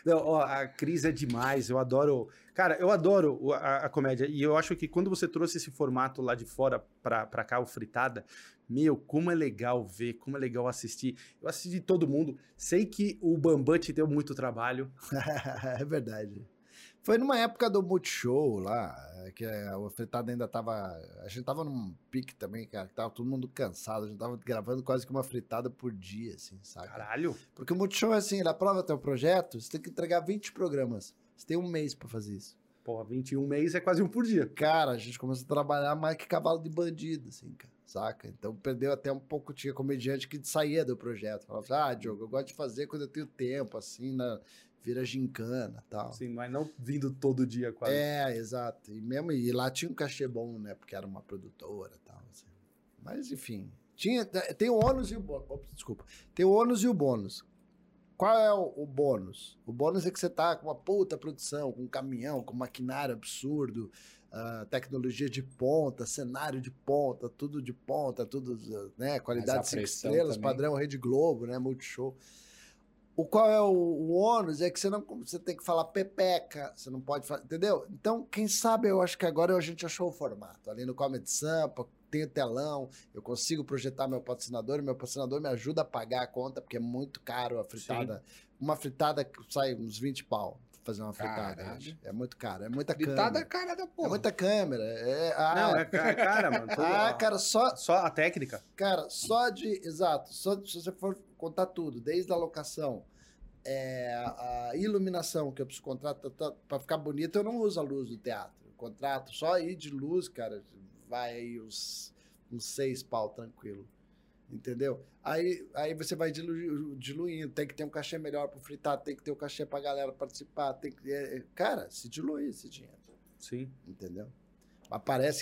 S1: Não, ó, a Cris é demais, eu adoro... Cara, eu adoro a comédia, e eu acho que quando você trouxe esse formato lá de fora pra cá, o Fritada, meu, como é legal ver, como é legal assistir. Eu assisti todo mundo, sei que o Bambam te deu muito trabalho.
S3: É verdade. Foi numa época do Multishow lá, que o Fritada ainda tava... A gente tava num pique também, cara, que tava todo mundo cansado, a gente tava gravando quase que uma fritada por dia, assim, sabe?
S1: Caralho!
S3: Porque o Multishow é assim, ele aprova teu projeto, você tem que entregar 20 programas. Você tem um mês pra fazer isso.
S1: Pô, 21 meses é quase um por dia.
S3: Cara, a gente começou a trabalhar mais que cavalo de bandido, assim, cara, saca? Então perdeu até um pouco, tinha comediante que saía do projeto. Falava, Diogo, eu gosto de fazer quando eu tenho tempo, assim, vira gincana e tal.
S1: Sim, mas não vindo todo dia quase.
S3: É, exato. E lá tinha um cachê bom, né? Porque era uma produtora e tal. Assim. Mas, enfim. Tem o ônus e o bônus. Ops, desculpa. Tem o ônus e o bônus. Qual é o bônus? O bônus é que você tá com uma puta produção, com um caminhão, com maquinário absurdo, tecnologia de ponta, cenário de ponta, tudo, né? Qualidade 5 estrelas, também. Padrão Rede Globo, né? Multishow. Qual é o ônus? É que você tem que falar pepeca, você não pode falar, entendeu? Então, quem sabe, eu acho que agora a gente achou o formato. Ali no Comedy Sampa, tem o telão, eu consigo projetar meu patrocinador me ajuda a pagar a conta, porque é muito caro a fritada. Sim. Uma fritada sai uns 20 pau pra fazer uma fritada. É muito caro, é muita câmera.
S2: Fritada é cara da porra.
S3: É muita câmera.
S1: Não, é cara, mano.
S3: Cara, só
S1: a técnica.
S3: Cara, exato, se você for contar tudo, desde a locação, a iluminação que eu preciso contratar para ficar bonito, eu não uso a luz do teatro. Eu contrato só aí de luz, cara, vai aí uns 6 pau tranquilo. Entendeu? Aí você vai diluindo, tem que ter um cachê melhor pro fritado, tem que ter um cachê pra galera participar, cara, se dilui esse dinheiro.
S1: Sim.
S3: Entendeu? Mas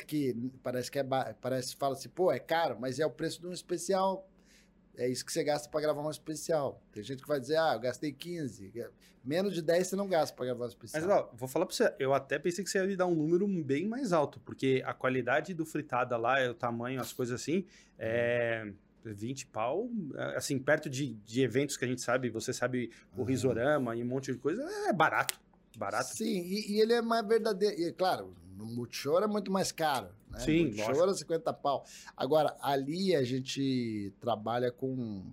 S3: fala assim, pô, é caro, mas é o preço de um especial. É isso que você gasta para gravar um especial. Tem gente que vai dizer, eu gastei 15. Menos de 10 você não gasta para gravar um especial.
S1: Mas, ó, vou falar para você, eu até pensei que você ia me dar um número bem mais alto, porque a qualidade do fritada lá, o tamanho, as coisas assim, 20 pau, assim, perto de eventos que a gente sabe, você sabe o Risorama e um monte de coisa, é barato. Barato.
S3: Sim, e ele é mais verdadeiro. E, claro, no Multishow é muito mais caro. Né?
S1: Sim,
S3: Multishow era 50 pau. Agora, ali a gente trabalha com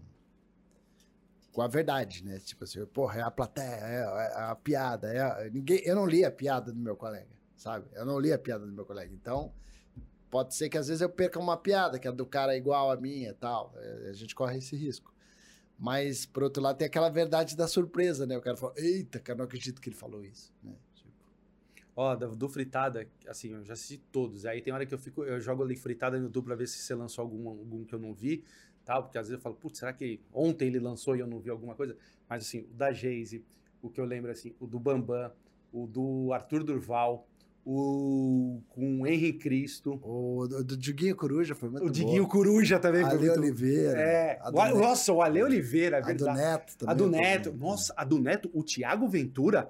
S3: a verdade, né? Tipo assim, porra, é a plateia, é a piada. Eu não li a piada do meu colega, sabe? Eu não li a piada do meu colega. Então, pode ser que às vezes eu perca uma piada, que a do cara é igual a minha e tal. A gente corre esse risco. Mas, por outro lado, tem aquela verdade da surpresa, né? O cara fala, eita, cara, não acredito que ele falou isso, né?
S1: Ó, do fritada, assim, eu já assisti todos. Aí tem hora que eu jogo ali fritada no YouTube pra ver se você lançou algum que eu não vi, tal, porque às vezes eu falo, putz, será que ontem ele lançou e eu não vi alguma coisa? Mas assim, o da Geise, o que eu lembro assim, o do Bambam, o do Arthur Durval, o com o Henri Cristo.
S3: O do Diguinho Coruja foi muito bom.
S1: O Diguinho Coruja também foi
S3: muito bom. Ale Oliveira.
S1: Nossa, o Ale Oliveira, é verdade.
S3: A do Neto também.
S1: A do Neto. Nossa, a do Neto, o Thiago Ventura...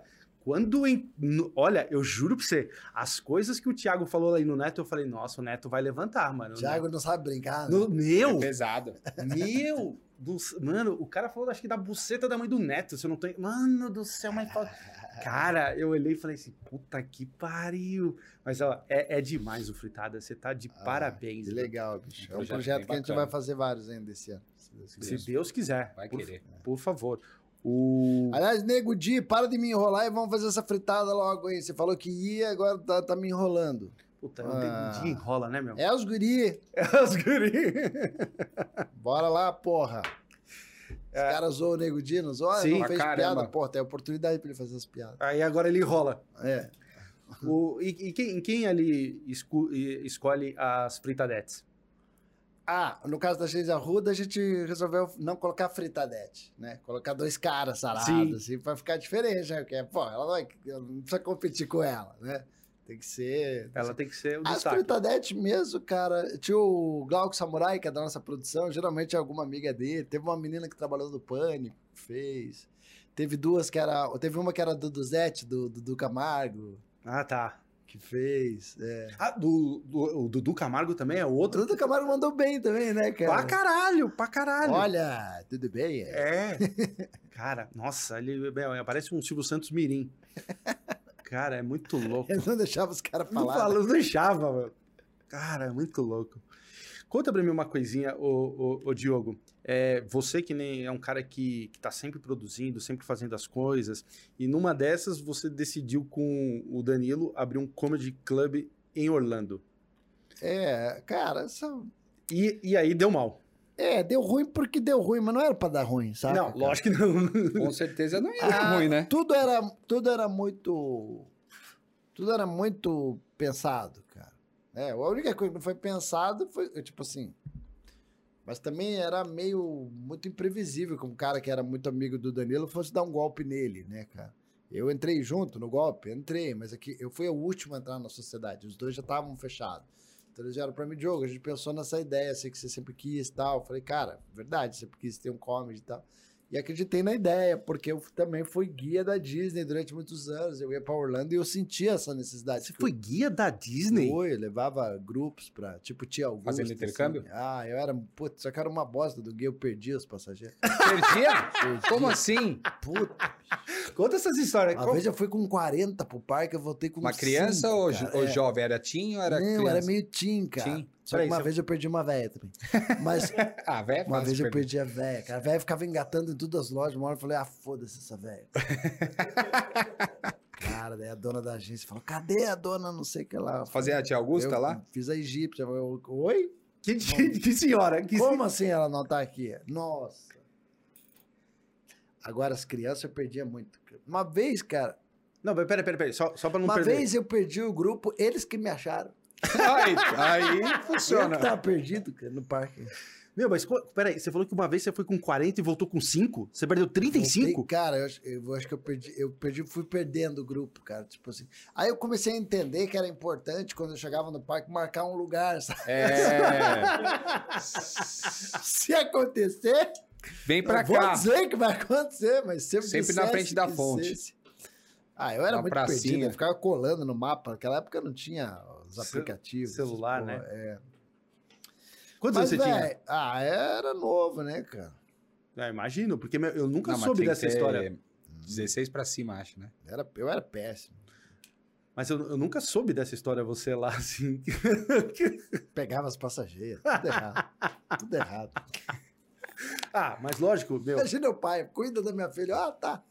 S1: Olha, eu juro pra você, as coisas que o Thiago falou aí no Neto, eu falei, nossa, o Neto vai levantar, mano.
S3: O Thiago não sabe brincar, né?
S1: Meu!
S2: É pesado.
S1: Mano, o cara falou, acho que da buceta da mãe do Neto, se eu não tenho... Mano do céu, mas... Cara, eu olhei e falei assim, puta que pariu. Mas, ó, é demais o Fritada, você tá de parabéns.
S3: Que legal, bicho. É um projeto que a gente vai fazer vários ainda esse ano.
S1: Se Deus quiser.
S2: Vai querer.
S1: Por favor.
S3: Aliás, Nego Di, para de me enrolar e vamos fazer essa fritada logo aí. Você falou que ia, agora tá me enrolando.
S1: Puta, o Nego Di enrola, né, meu?
S3: É os guri. Bora lá, porra. Os caras zoam o Nego Di, não zoam?
S1: Sim,
S3: não fez piada, porra, tem oportunidade pra ele fazer as piadas.
S1: Aí agora ele enrola.
S3: É.
S1: Quem ali escolhe as fritadetes?
S3: No caso da Geise Arruda, a gente resolveu não colocar fritadete, né? Colocar 2 caras sarados, assim, pra ficar diferente, né? Porque, pô, ela não precisa competir com ela, né? Tem que ser...
S1: Ela tem que ser o
S3: destaque. As fritadetes mesmo, cara, tinha o Glauco Samurai, que é da nossa produção, geralmente é alguma amiga dele, teve uma menina que trabalhou no Pânico, fez, teve uma que era do Duzete, do Camargo.
S1: Ah, tá.
S3: que fez.
S1: Ah, o Dudu Camargo também é outro?
S3: O Dudu Camargo mandou bem também, né, cara?
S1: Pra caralho.
S3: Olha, tudo bem?
S1: Cara, nossa, ele parece um Silvio Santos mirim. Cara, é muito louco.
S3: Ele não deixava os caras falar.
S1: Não deixava, mano. Cara, é muito louco. Conta pra mim uma coisinha, ô Diogo. Você que nem é um cara que tá sempre produzindo, sempre fazendo as coisas, e numa dessas você decidiu com o Danilo abrir um comedy club em Orlando.
S3: Cara,
S1: E aí deu mal.
S3: deu ruim porque deu ruim, mas não era pra dar ruim, sabe?
S1: Não, lógico que não.
S2: Com certeza não ia dar ruim, né?
S3: Tudo era muito pensado, cara. A única coisa que não foi pensado foi, tipo assim... Mas também era muito imprevisível que um cara que era muito amigo do Danilo fosse dar um golpe nele, né, cara? Eu entrei junto no golpe, mas aqui eu fui o último a entrar na sociedade. Os dois já estavam fechados. Então eles vieram pra mim, Diogo, a gente pensou nessa ideia, sei que você sempre quis e tal. Eu falei, cara, verdade, sempre quis ter um comedy e tal. E acreditei na ideia, porque eu também fui guia da Disney durante muitos anos. Eu ia pra Orlando e eu sentia essa necessidade.
S1: Você foi guia da Disney?
S3: Eu levava grupos pra, tipo, tia Augusta.
S2: Fazendo intercâmbio?
S3: Assim. Eu era, só que era uma bosta do guia, eu perdi os passageiros.
S2: Perdia? Como assim?
S3: Puta.
S1: Conta essas histórias.
S3: Uma vez eu fui com 40 pro parque, eu voltei com
S2: uma criança
S3: 5,
S2: ou jovem? Era teen ou era criança?
S3: Não, era meio teen, cara.
S2: Teen.
S3: Só que uma vez eu perdi uma véia também. Mas
S2: véia
S3: uma vez eu perdi a véia, cara. A véia ficava engatando em todas as lojas. Uma hora eu falei, foda-se essa véia. Cara, daí a dona da agência falou, cadê a dona não sei o que lá?
S2: Fazia a tia Augusta lá?
S3: Fiz a egípcia. Oi?
S1: Que senhora?
S3: Como assim ela não tá aqui? Nossa. Agora as crianças eu perdia muito. Uma vez, cara...
S1: Não, peraí. Só pra não perder.
S3: Uma vez eu perdi o grupo, eles que me acharam.
S2: Aí funciona.
S3: Eu que tava perdido, cara, no parque.
S1: Meu, mas peraí, você falou que uma vez você foi com 40 e voltou com 5? Você perdeu 35?
S3: Cara, eu acho que fui perdendo o grupo, cara, tipo assim. Aí eu comecei a entender que era importante, quando eu chegava no parque, marcar um lugar, sabe? Se acontecer...
S2: Vem pra cá.
S3: Vou dizer que vai acontecer, mas
S2: sempre na frente da fonte.
S3: Eu era muito perdido, eu ficava colando no mapa. Naquela época não tinha os aplicativos.
S1: Celular, né?
S3: Quantos
S1: anos você tinha?
S3: Era novo, né, cara?
S1: Imagino, porque eu nunca soube dessa história.
S2: 16 pra cima, acho, né?
S3: Eu era péssimo.
S1: Mas eu nunca soube dessa história, você lá, assim.
S3: Pegava as passageiras, tudo errado.
S1: Mas lógico, meu...
S3: Imagina o pai, cuida da minha filha. Tá.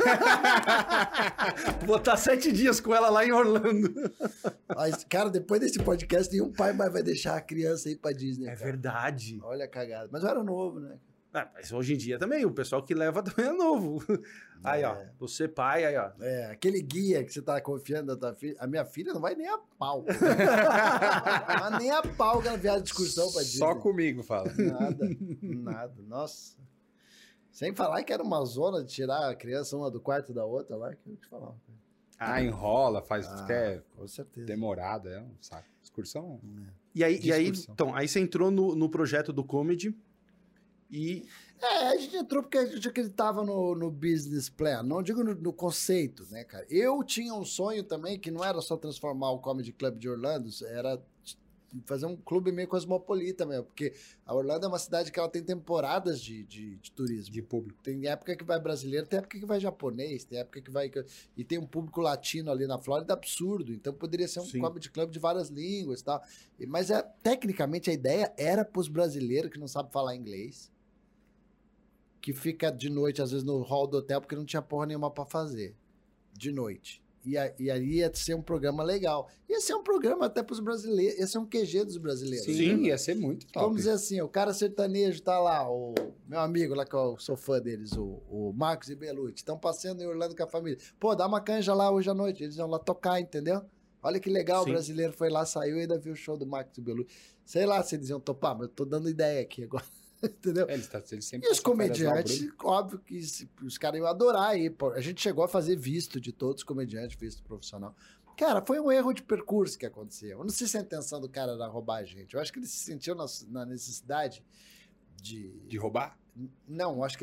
S1: Vou estar 7 dias com ela lá em Orlando.
S3: Mas, cara, depois desse podcast, nenhum pai mais vai deixar a criança ir pra Disney.
S1: É verdade.
S3: Olha a cagada. Mas eu era novo, né?
S1: Mas hoje em dia também, o pessoal que leva também é novo. Aí, ó, você pai, aí, ó.
S3: Aquele guia que você tá confiando na tua filha. A minha filha não vai nem a pau. Mas nem a pau que ela viaja de excursão pra Disney.
S2: Só comigo, fala.
S3: Nada. Nossa. Sem falar que era uma zona de tirar a criança uma do quarto da outra lá, que eu te falava.
S2: Enrola, faz
S3: com certeza.
S2: Demorada, é um saco. Excursão.
S1: E aí, então, aí você entrou no projeto do comedy.
S3: A gente entrou porque a gente acreditava no business plan, não digo no conceito, né, cara? Eu tinha um sonho também que não era só transformar o Comedy Club de Orlando, era fazer um clube meio cosmopolita mesmo, porque a Orlando é uma cidade que ela tem temporadas de turismo.
S2: De público.
S3: Tem época que vai brasileiro, tem época que vai japonês, tem época que vai... E tem um público latino ali na Flórida absurdo, então poderia ser um Comedy Club de várias línguas e tal. Mas tecnicamente a ideia era pros brasileiros que não sabem falar inglês, que fica de noite, às vezes, no hall do hotel, porque não tinha porra nenhuma pra fazer. De noite. E aí ia ser um programa legal. Ia ser um programa até pros brasileiros. Ia ser um QG dos brasileiros.
S2: Sim, ia ser muito top.
S3: Vamos dizer assim, o cara sertanejo tá lá, o meu amigo lá, que eu sou fã deles, o Marcos e Belucci, estão passeando em Orlando com a família. Pô, dá uma canja lá hoje à noite. Eles vão lá tocar, entendeu? Olha que legal, o brasileiro foi lá, saiu e ainda viu o show do Marcos e Belucci. Sei lá se eles iam topar, mas eu tô dando ideia aqui agora. Entendeu?
S2: Eles sempre
S3: e os comediantes, óbvio que os caras iam adorar aí. A gente chegou a fazer visto de todos os comediantes, visto profissional. Cara, foi um erro de percurso que aconteceu. Eu não sei se a intenção do cara era roubar a gente. Eu acho que ele se sentiu na necessidade
S2: de roubar?
S3: Não, eu acho que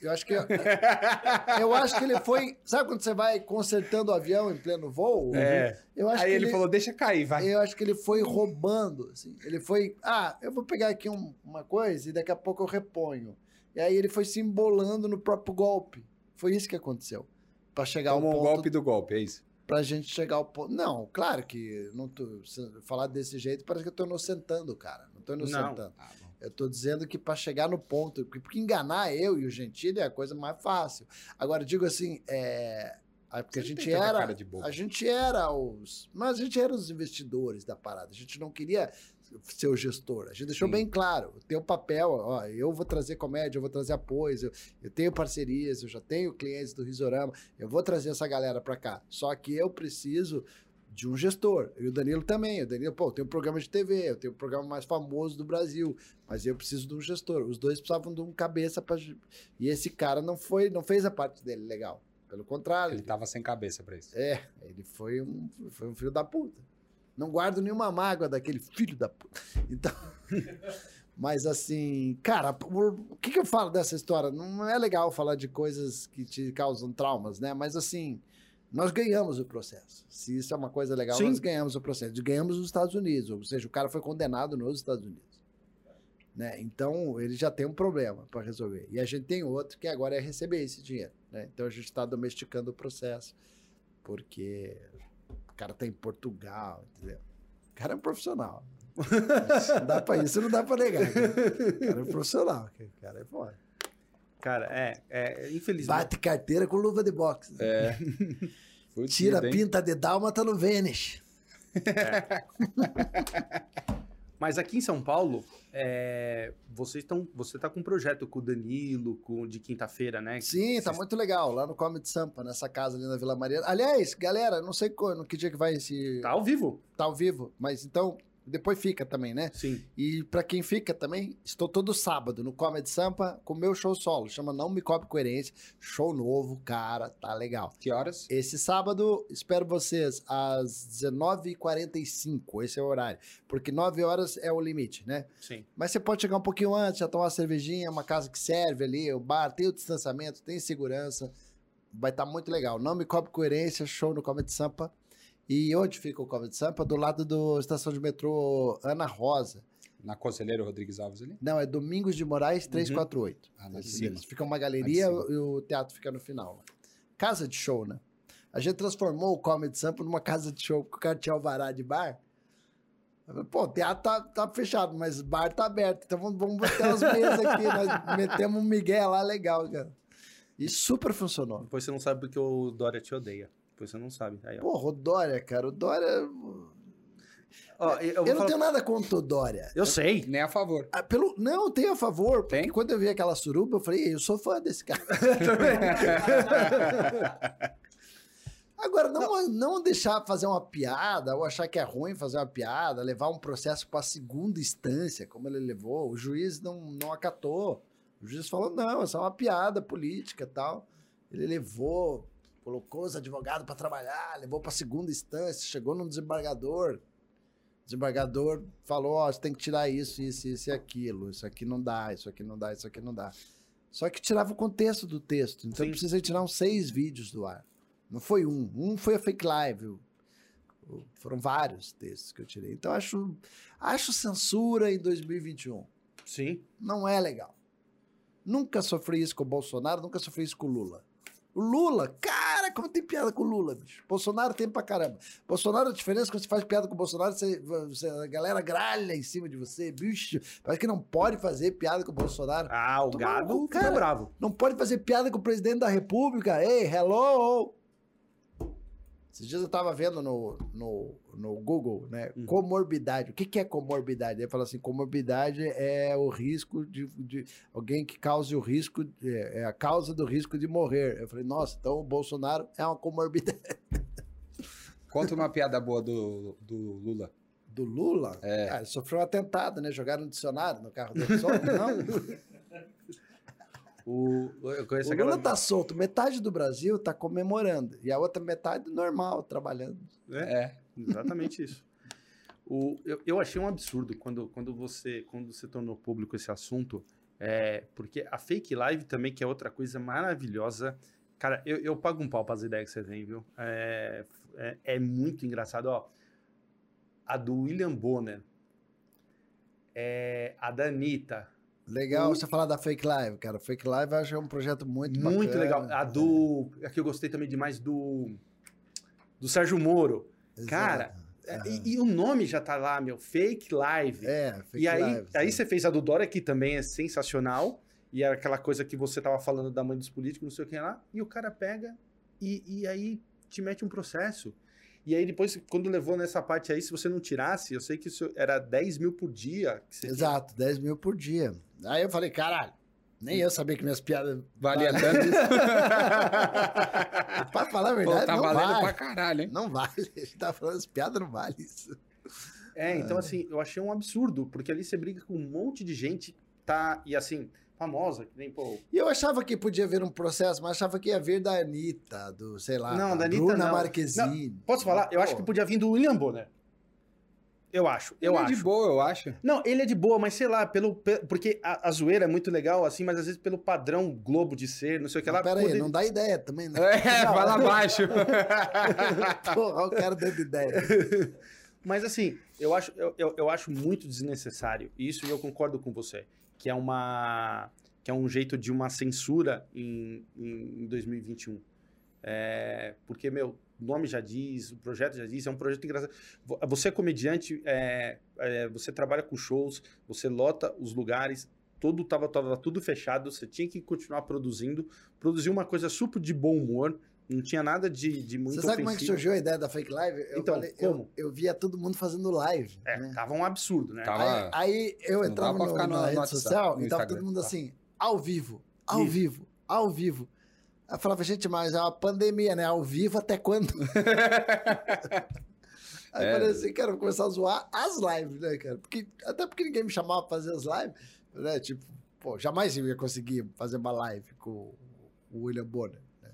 S3: ele foi... Sabe quando você vai consertando o avião em pleno voo? Eu acho
S2: Aí
S3: que
S2: ele falou, deixa cair, vai.
S3: Eu acho que ele foi roubando, assim. Ele foi, eu vou pegar aqui uma coisa e daqui a pouco eu reponho. E aí ele foi se embolando no próprio golpe. Foi isso que aconteceu. Pra chegar ao ponto...
S2: Tomou um golpe do golpe, é isso?
S3: Pra gente chegar ao ponto... Não, claro que falar desse jeito parece que eu tô inocentando o cara. Não tô inocentando.
S2: Não.
S3: Eu tô dizendo que para chegar no ponto... Porque enganar eu e o Gentili é a coisa mais fácil. Agora, digo assim, porque a gente era os investidores da parada. A gente não queria ser o gestor. A gente deixou bem claro. Tem o papel, ó, eu vou trazer comédia, eu vou trazer apoio, eu tenho parcerias, eu já tenho clientes do Risorama, eu vou trazer essa galera para cá. Só que eu preciso de um gestor. E o Danilo também. O Danilo, tem um programa de TV, eu tenho o programa mais famoso do Brasil, mas eu preciso de um gestor. Os dois precisavam de um cabeça para... E esse cara não fez a parte dele legal. Pelo contrário.
S2: Ele tava sem cabeça pra isso.
S3: Ele foi um filho da puta. Não guardo nenhuma mágoa daquele filho da puta. Então... Mas assim, cara, o que eu falo dessa história? Não é legal falar de coisas que te causam traumas, né? Mas assim... Nós ganhamos o processo. Se isso é uma coisa legal, nós ganhamos o processo. Ganhamos nos Estados Unidos, ou seja, o cara foi condenado nos Estados Unidos. Né? Então, ele já tem um problema para resolver. E a gente tem outro que agora é receber esse dinheiro. Né? Então, a gente está domesticando o processo, porque o cara está em Portugal, entendeu? O cara é um profissional. Isso não dá para negar. Cara. O cara é um profissional. O cara é foda.
S1: Cara, infelizmente...
S3: Bate carteira com luva de boxe. Tira a pinta de dálmata no Vênus.
S1: Mas aqui em São Paulo, você tá com um projeto com o Danilo, de quinta-feira, né?
S3: Sim, tá muito legal. Lá no Comedy Sampa, nessa casa ali na Vila Maria. Aliás, galera, não sei no que dia que vai esse...
S1: Tá ao vivo.
S3: Tá ao vivo, mas então... Depois fica também, né?
S1: Sim.
S3: E pra quem fica também, estou todo sábado no Comedy Sampa com o meu show solo. Chama Não Me Cobre Coerência. Show novo, cara, tá legal.
S2: Que horas?
S3: Esse sábado, espero vocês às 19h45, esse é o horário. Porque 9 horas é o limite, né?
S1: Sim.
S3: Mas você pode chegar um pouquinho antes, já tomar uma cervejinha, uma casa que serve ali, o bar, tem o distanciamento, tem segurança. Vai estar muito legal. Não Me Cobre Coerência, show no Comedy Sampa. E onde fica o Comedy Sampa? Do lado da estação de metrô Ana Rosa.
S2: Na Conselheiro Rodrigues Alves ali?
S3: Não, é Domingos de Moraes 348.
S2: Lá de cima.
S3: Fica uma galeria e o teatro fica no final. Casa de show, né? A gente transformou o Comedy Sampa numa casa de show, porque o cara tinha alvará de bar. Pô, o teatro tá fechado, mas o bar tá aberto. Então vamos botar as mesas aqui. Nós metemos um migué lá legal, cara. E super funcionou.
S1: Depois você não sabe porque o Dória te odeia. Depois você não sabe. Aí,
S3: Porra, o Dória, cara. O Dória... eu não tenho nada contra o Dória.
S1: Eu sei.
S2: Nem a favor.
S3: Não, tenho a favor. Porque
S2: Tem?
S3: quando eu vi aquela suruba, eu falei, eu sou fã desse cara. Agora, não deixar fazer uma piada, ou achar que é ruim fazer uma piada, levar um processo para a segunda instância, como ele levou, o juiz não acatou. O juiz falou, não, essa é uma piada política e tal. Ele levou, colocou os advogados para trabalhar, levou para a segunda instância, chegou num desembargador. O desembargador falou, você tem que tirar isso e aquilo. Isso aqui não dá, isso aqui não dá, isso aqui não dá. Só que tirava o contexto do texto. Então eu precisei tirar uns 6 vídeos do ar. Não foi um. Um foi a fake live. Foram vários textos que eu tirei. Então acho censura em 2021.
S1: Sim.
S3: Não é legal. Nunca sofri isso com o Bolsonaro, nunca sofri isso com o Lula. O Lula, cara, como tem piada com o Lula, bicho. Bolsonaro tem pra caramba. Bolsonaro, a diferença é que quando você faz piada com o Bolsonaro, a galera gralha em cima de você, bicho. Parece que não pode fazer piada com o Bolsonaro.
S1: O gado fica bravo.
S3: Não pode fazer piada com o presidente da República. Ei, hello! Esses dias eu tava vendo no Google, né? Comorbidade. O que é comorbidade? Ele fala assim, comorbidade é o risco de alguém que cause o risco, é a causa do risco de morrer. Eu falei, nossa, então o Bolsonaro é uma comorbidade.
S2: Conta uma piada boa do Lula.
S3: Do Lula? Ele sofreu um atentado, né? Jogaram um dicionário no carro dele só, não? O Lula tá solto. Metade do Brasil tá comemorando. E a outra metade normal, trabalhando.
S1: Exatamente isso. Eu achei um absurdo quando você tornou público esse assunto. Porque a fake live também, que é outra coisa maravilhosa. Cara, eu pago um pau para as ideias que você tem, viu? É muito engraçado, ó. A do William Bonner, a da Anitta.
S3: Legal você falar da Fake Live, cara. Fake Live eu acho que é um projeto muito bacana.
S1: Muito legal. A que eu gostei também demais do Sérgio Moro. Exato. Cara, e o nome já tá lá, meu. Fake Live.
S3: Fake Live.
S1: Aí você fez a do Dória, que também é sensacional. E é aquela coisa que você tava falando da mãe dos políticos, não sei o que lá. E o cara pega e aí te mete um processo. E aí depois, quando levou nessa parte aí, se você não tirasse, eu sei que isso era 10 mil por dia.
S3: Exato, 10 mil por dia. Aí eu falei, caralho, nem eu sabia que minhas piadas
S2: valia tanto isso.
S3: Pra falar a verdade,
S2: tá
S3: não
S2: valendo
S3: vale.
S2: Pra caralho, hein?
S3: Não vale. A gente tá falando, as piadas não valem isso.
S1: Então assim, eu achei um absurdo, porque ali você briga com um monte de gente, e assim, famosa, que nem, pô...
S3: E eu achava que podia haver um processo, mas achava que ia vir da Anitta, do, sei lá,
S1: não, da Anitta,
S3: Bruna
S1: não.
S3: Marquezine.
S1: Não, posso falar? Eu acho que podia vir do William Bonner. Eu acho.
S2: Ele é de boa, eu acho.
S1: Não, ele é de boa, mas sei lá, porque a zoeira é muito legal, assim, mas às vezes pelo padrão Globo de ser, não sei o que lá...
S3: Pera aí, não dá ideia também, né?
S2: Vai lá abaixo.
S3: Porra, o cara dando ideia.
S1: Mas assim, eu acho muito desnecessário isso, e eu concordo com você, que é um jeito de uma censura em 2021. Porque, meu, o nome já diz, o projeto já diz, é um projeto engraçado. Você é comediante, você trabalha com shows, você lota os lugares, tava tudo fechado, você tinha que continuar produzir uma coisa super de bom humor, não tinha nada de muito ofensivo.
S3: Você sabe como é que surgiu a ideia da Fake Live?
S1: Como?
S3: Eu via todo mundo fazendo live. Né?
S1: Tava um absurdo, né?
S3: Aí eu entrava na rede social e tava todo mundo assim, ao vivo. Aí eu falava, gente, mas é uma pandemia, né? Ao vivo até quando? Aí eu falei assim, cara, vou começar a zoar as lives, né, cara? Até porque ninguém me chamava pra fazer as lives, né? Tipo, pô, jamais eu ia conseguir fazer uma live com o William Bonner, né?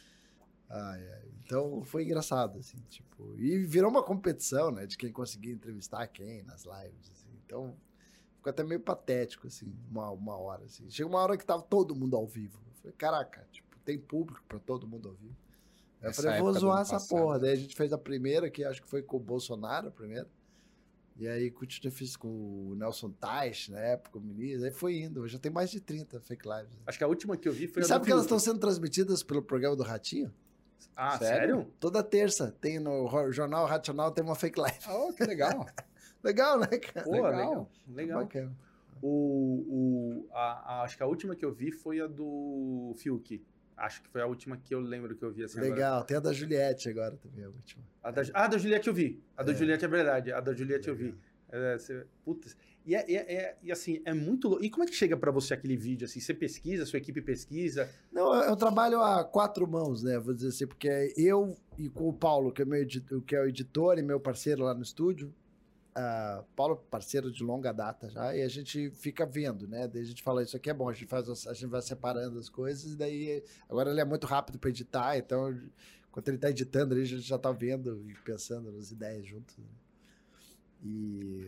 S3: Então foi engraçado, assim, tipo... E virou uma competição, né? De quem conseguia entrevistar quem nas lives, assim. Então, ficou até meio patético, assim, uma hora, assim. Chega uma hora que tava todo mundo ao vivo. Eu falei, caraca, tipo, tem público pra todo mundo ao vivo. Aí eu falei, vou zoar essa porra. Daí a gente fez a primeira, que acho que foi com o Bolsonaro, a primeira. E aí continuei, fiz com o Nelson Teich, na época, o ministro. Aí foi indo. Já tem mais de 30 fake lives.
S1: Acho que a última que eu vi foi
S3: a sabe que elas estão sendo transmitidas pelo programa do Ratinho?
S1: Ah, sério?
S3: Toda terça tem no Jornal Racional, tem uma fake live.
S2: Oh, que legal.
S3: Legal, né, cara?
S1: Pô, legal.
S3: Bacana.
S1: Acho que a última que eu vi foi a do Fiuk. Acho que foi a última que eu lembro que eu vi assim.
S3: Legal,
S1: agora.
S3: tem a da Juliette agora também, a última.
S1: A da Juliette eu vi. A da Juliette é verdade. A da Juliette eu vi. Putz. E assim, é muito louco. E como é que chega pra você aquele vídeo assim? Você pesquisa, sua equipe pesquisa?
S3: Não, eu trabalho a 4 mãos, né? Vou dizer assim, porque eu e com o Paulo, que é o editor e meu parceiro lá no estúdio, Paulo, parceiro de longa data já, e a gente fica vendo, né? Daí a gente fala, isso aqui é bom, a gente vai separando as coisas, e daí agora ele é muito rápido para editar, então enquanto ele tá editando, a gente já tá vendo e pensando nas ideias juntos. Né? E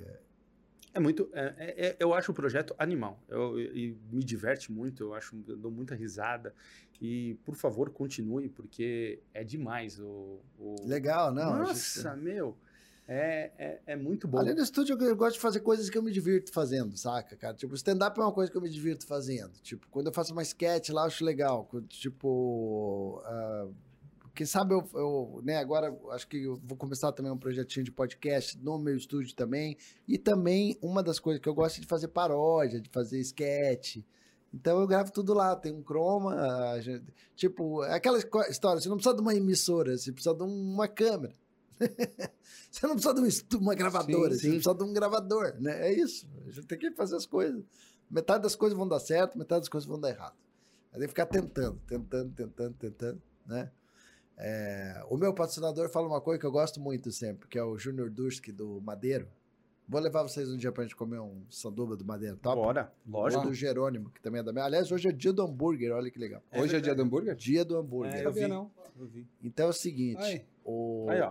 S1: eu acho o projeto animal. E me diverte muito, eu dou muita risada. E, por favor, continue, porque é demais.
S3: Legal, não?
S1: Nossa, meu... É muito bom.
S3: Além do estúdio, eu gosto de fazer coisas que eu me divirto fazendo, saca, cara? Tipo, stand-up é uma coisa que eu me divirto fazendo. Tipo, quando eu faço uma sketch lá, eu acho legal. Tipo, quem sabe eu né, agora acho que eu vou começar também um projetinho de podcast no meu estúdio também. E também, uma das coisas que eu gosto é de fazer paródia, de fazer sketch. Então eu gravo tudo lá, tem um chroma, tipo, aquela história, você não precisa de uma emissora, você precisa de uma câmera. Você não precisa de uma gravadora, você precisa de um gravador, né? É isso, a gente tem que fazer as coisas. Metade das coisas vão dar certo, metade das coisas vão dar errado. Aí tem que ficar tentando, né? O meu patrocinador fala uma coisa que eu gosto muito sempre, que é o Júnior Durski do Madeiro. Vou levar vocês um dia pra gente comer um sanduba do Madeiro, top?
S1: Bora, lógico.
S3: Do Jerônimo, que também é da minha. Aliás, hoje é dia do hambúrguer, olha que legal.
S2: Hoje é dia do hambúrguer?
S3: Dia do hambúrguer.
S2: Eu vi, não.
S3: Então é o seguinte.
S1: Aí, ó.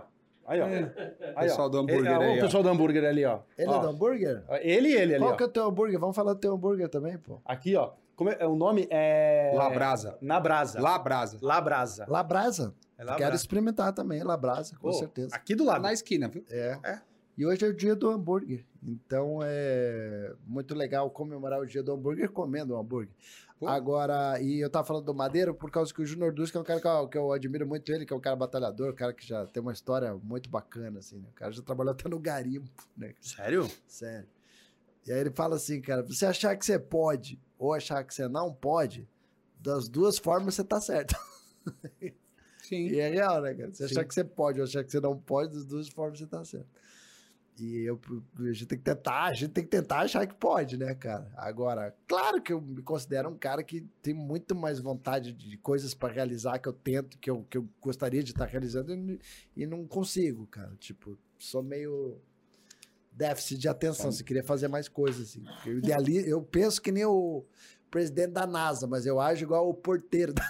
S1: Aí, ó.
S2: Pessoal do hambúrguer aí,
S1: o pessoal do hambúrguer ali, ó.
S3: Ele é do hambúrguer?
S1: Ele e ele ali,
S3: Qual
S1: ó.
S3: que é o teu hambúrguer? Vamos falar do teu hambúrguer também, pô.
S1: Aqui, ó. O nome é...
S2: Labrasa.
S1: Na Brasa.
S2: Labrasa.
S1: Labrasa.
S3: Labrasa.
S1: É Labrasa.
S3: Quero experimentar também, Labrasa, com
S1: Pô,
S3: certeza.
S1: Aqui do lado.
S2: Na esquina, viu?
S3: É. E hoje é o dia do hambúrguer. Então é muito legal comemorar o dia do hambúrguer comendo um hambúrguer.
S2: Pô.
S3: Agora, e eu tava falando do Madeiro por causa que o Júnior Dusk é um cara que eu admiro muito ele, que é um cara batalhador, um cara que já tem uma história muito bacana, assim, né? O cara já trabalhou até no garimpo, né?
S1: Sério?
S3: Sério. E aí ele fala assim, cara, você achar que você pode ou achar que você não pode, das duas formas você tá certo.
S2: Sim.
S3: E é real, né, cara? Você
S1: Sim.
S3: achar que você pode ou achar que você não pode, das duas formas você tá certo. E a gente tem que tentar achar que pode, né, cara? Agora, claro que eu me considero um cara que tem muito mais vontade de coisas para realizar que eu tento, que eu gostaria de estar realizando e não consigo, cara. Tipo, sou meio déficit de atenção, se queria fazer mais coisas, assim. Eu penso que nem o presidente da NASA, mas eu ajo igual o porteiro da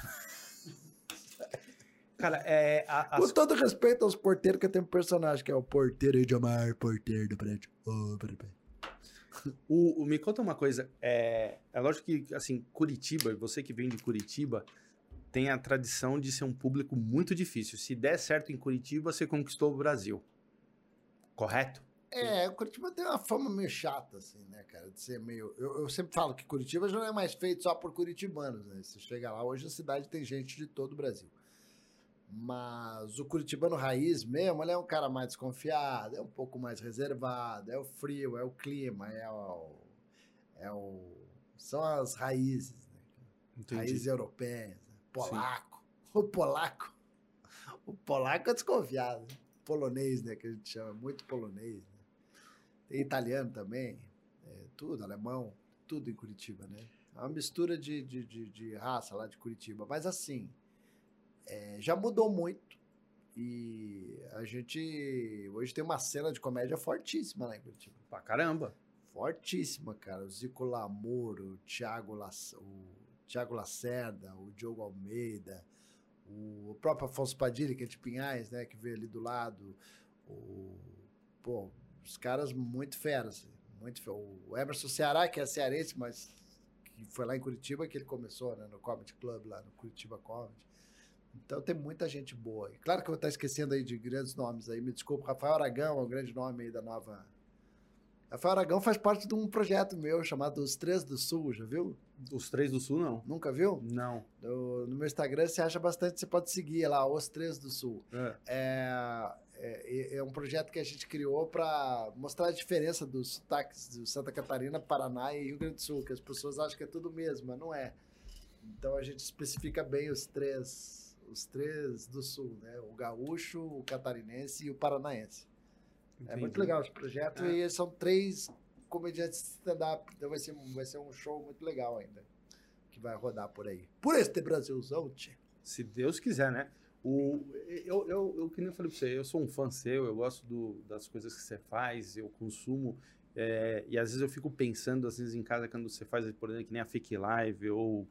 S1: Cara,
S3: Com todo respeito aos porteiros, que eu tenho um personagem que é o porteiro Edmar, porteiro do prédio.
S1: Me conta uma coisa. É lógico que, assim, Curitiba, você que vem de Curitiba, tem a tradição de ser um público muito difícil. Se der certo em Curitiba, você conquistou o Brasil. Correto?
S3: O Curitiba tem uma fama meio chata, assim, né, cara? De ser meio... Eu sempre falo que Curitiba já não é mais feito só por curitibanos, né? Você chega lá, hoje a cidade tem gente de todo o Brasil. Mas o curitibano raiz mesmo, ele é um cara mais desconfiado, é um pouco mais reservado, é o frio, é o clima, são as raízes, né?
S1: Entendi.
S3: Raízes europeias, né? Polaco. O polaco é desconfiado, né? Polonês, né, que a gente chama, muito polonês, né? Tem italiano também, tudo, alemão, tudo em Curitiba, né? É uma mistura de raça lá de Curitiba, mas assim... já mudou muito e a gente hoje tem uma cena de comédia fortíssima lá em Curitiba.
S1: Pra caramba.
S3: Fortíssima, cara. O Zico Lamour, o Thiago Lacerda, o Diogo Almeida, o próprio Afonso Padilha, que é de Pinhais, né, que veio ali do lado. Os caras muito feras. O Emerson Ceará, que é cearense, mas que foi lá em Curitiba que ele começou, né, no Comedy Club, lá no Curitiba Comedy. Então tem muita gente boa. E claro que eu vou estar esquecendo aí de grandes nomes aí. Me desculpa, Rafael Aragão é um grande nome aí da nova... Rafael Aragão faz parte de um projeto meu chamado Os Três do Sul, já viu?
S1: Os Três do Sul, não.
S3: Nunca viu?
S1: Não.
S3: No meu Instagram você acha bastante, você pode seguir lá, Os Três do Sul. É um projeto que a gente criou para mostrar a diferença dos sotaques de Santa Catarina, Paraná e Rio Grande do Sul, que as pessoas acham que é tudo mesmo, mas não é. Então a gente especifica bem os três do Sul, né? O gaúcho, o catarinense e o paranaense.
S1: Entendi.
S3: É muito legal esse projeto e são 3 comediantes de stand-up, então vai ser um show muito legal ainda, que vai rodar por aí. Por este Brasilzão, tchê.
S1: Se Deus quiser, né? Eu que nem eu falei pra você, eu sou um fã seu, eu gosto das coisas que você faz, eu consumo, e às vezes eu fico pensando, às vezes em casa, quando você faz, por exemplo, que nem a Fake Live, ou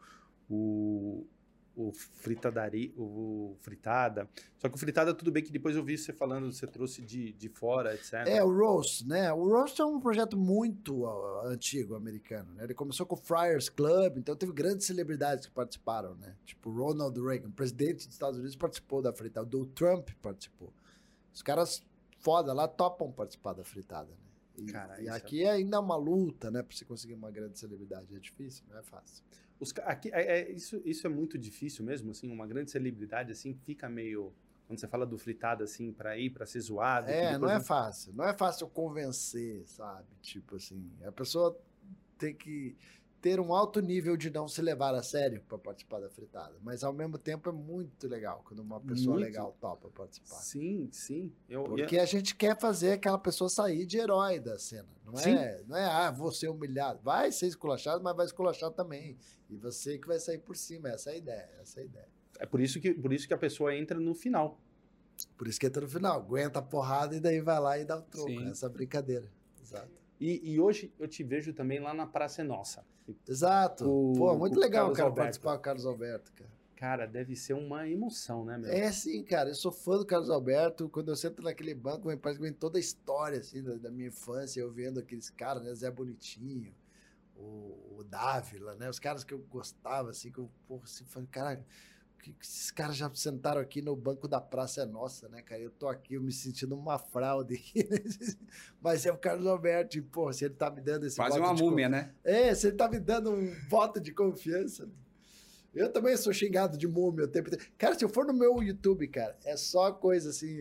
S1: o Fritada. Só que o Fritada, tudo bem que depois eu vi você falando, você trouxe de fora, etc.
S3: O Roast, né? O Roast é um projeto muito antigo, americano, né? Ele começou com o Friars Club, então teve grandes celebridades que participaram, né? Tipo Ronald Reagan, presidente dos Estados Unidos, participou da Fritada. O Trump participou. Os caras foda lá topam participar da Fritada, né? E aqui ainda é uma luta, né? Pra você conseguir uma grande celebridade. É difícil, não é fácil.
S1: Isso é muito difícil mesmo, assim, uma grande celebridade, assim, fica meio... Quando você fala do Fritada, assim, pra ser zoado...
S3: Não é fácil. Não é fácil convencer, sabe? Tipo assim, a pessoa tem que ter um alto nível de não se levar a sério pra participar da Fritada. Mas, ao mesmo tempo, é muito legal quando uma pessoa legal topa participar.
S1: Sim.
S3: Porque a gente quer fazer aquela pessoa sair de herói da cena. Não é, vou ser humilhado. Vai ser esculachado, mas vai esculachar também. E você que vai sair por cima. Essa é a ideia.
S1: É por isso que a pessoa entra no final.
S3: Por isso que entra no final. Aguenta a porrada e daí vai lá e dá o troco.
S2: Sim.
S3: Essa brincadeira. Exato.
S1: E hoje eu te vejo também lá na Praça é Nossa.
S3: Exato. Muito legal,
S1: Carlos
S3: cara,
S1: Alberto.
S3: participar com o Carlos Alberto, cara.
S1: cara, deve ser uma emoção, né, meu?
S3: É sim, cara. Eu sou fã do Carlos Alberto. Quando eu sento naquele banco, parece que vem toda a história assim, da minha infância, eu vendo aqueles caras, né? Zé Bonitinho, o Dávila, né? Os caras que eu gostava, assim, que eu, porra, assim, falei, cara, que esses caras já sentaram aqui no banco da Praça é Nossa, né, cara? Eu tô aqui, eu me sentindo uma fraude aqui. Mas é o Carlos Alberto, e, porra, se ele tá me dando esse
S2: Quase
S3: voto
S2: uma múmia, né?
S3: se ele tá me dando um voto de confiança. Eu também sou xingado de múmia o tempo inteiro. Cara, se eu for no meu YouTube, cara, é só coisa assim.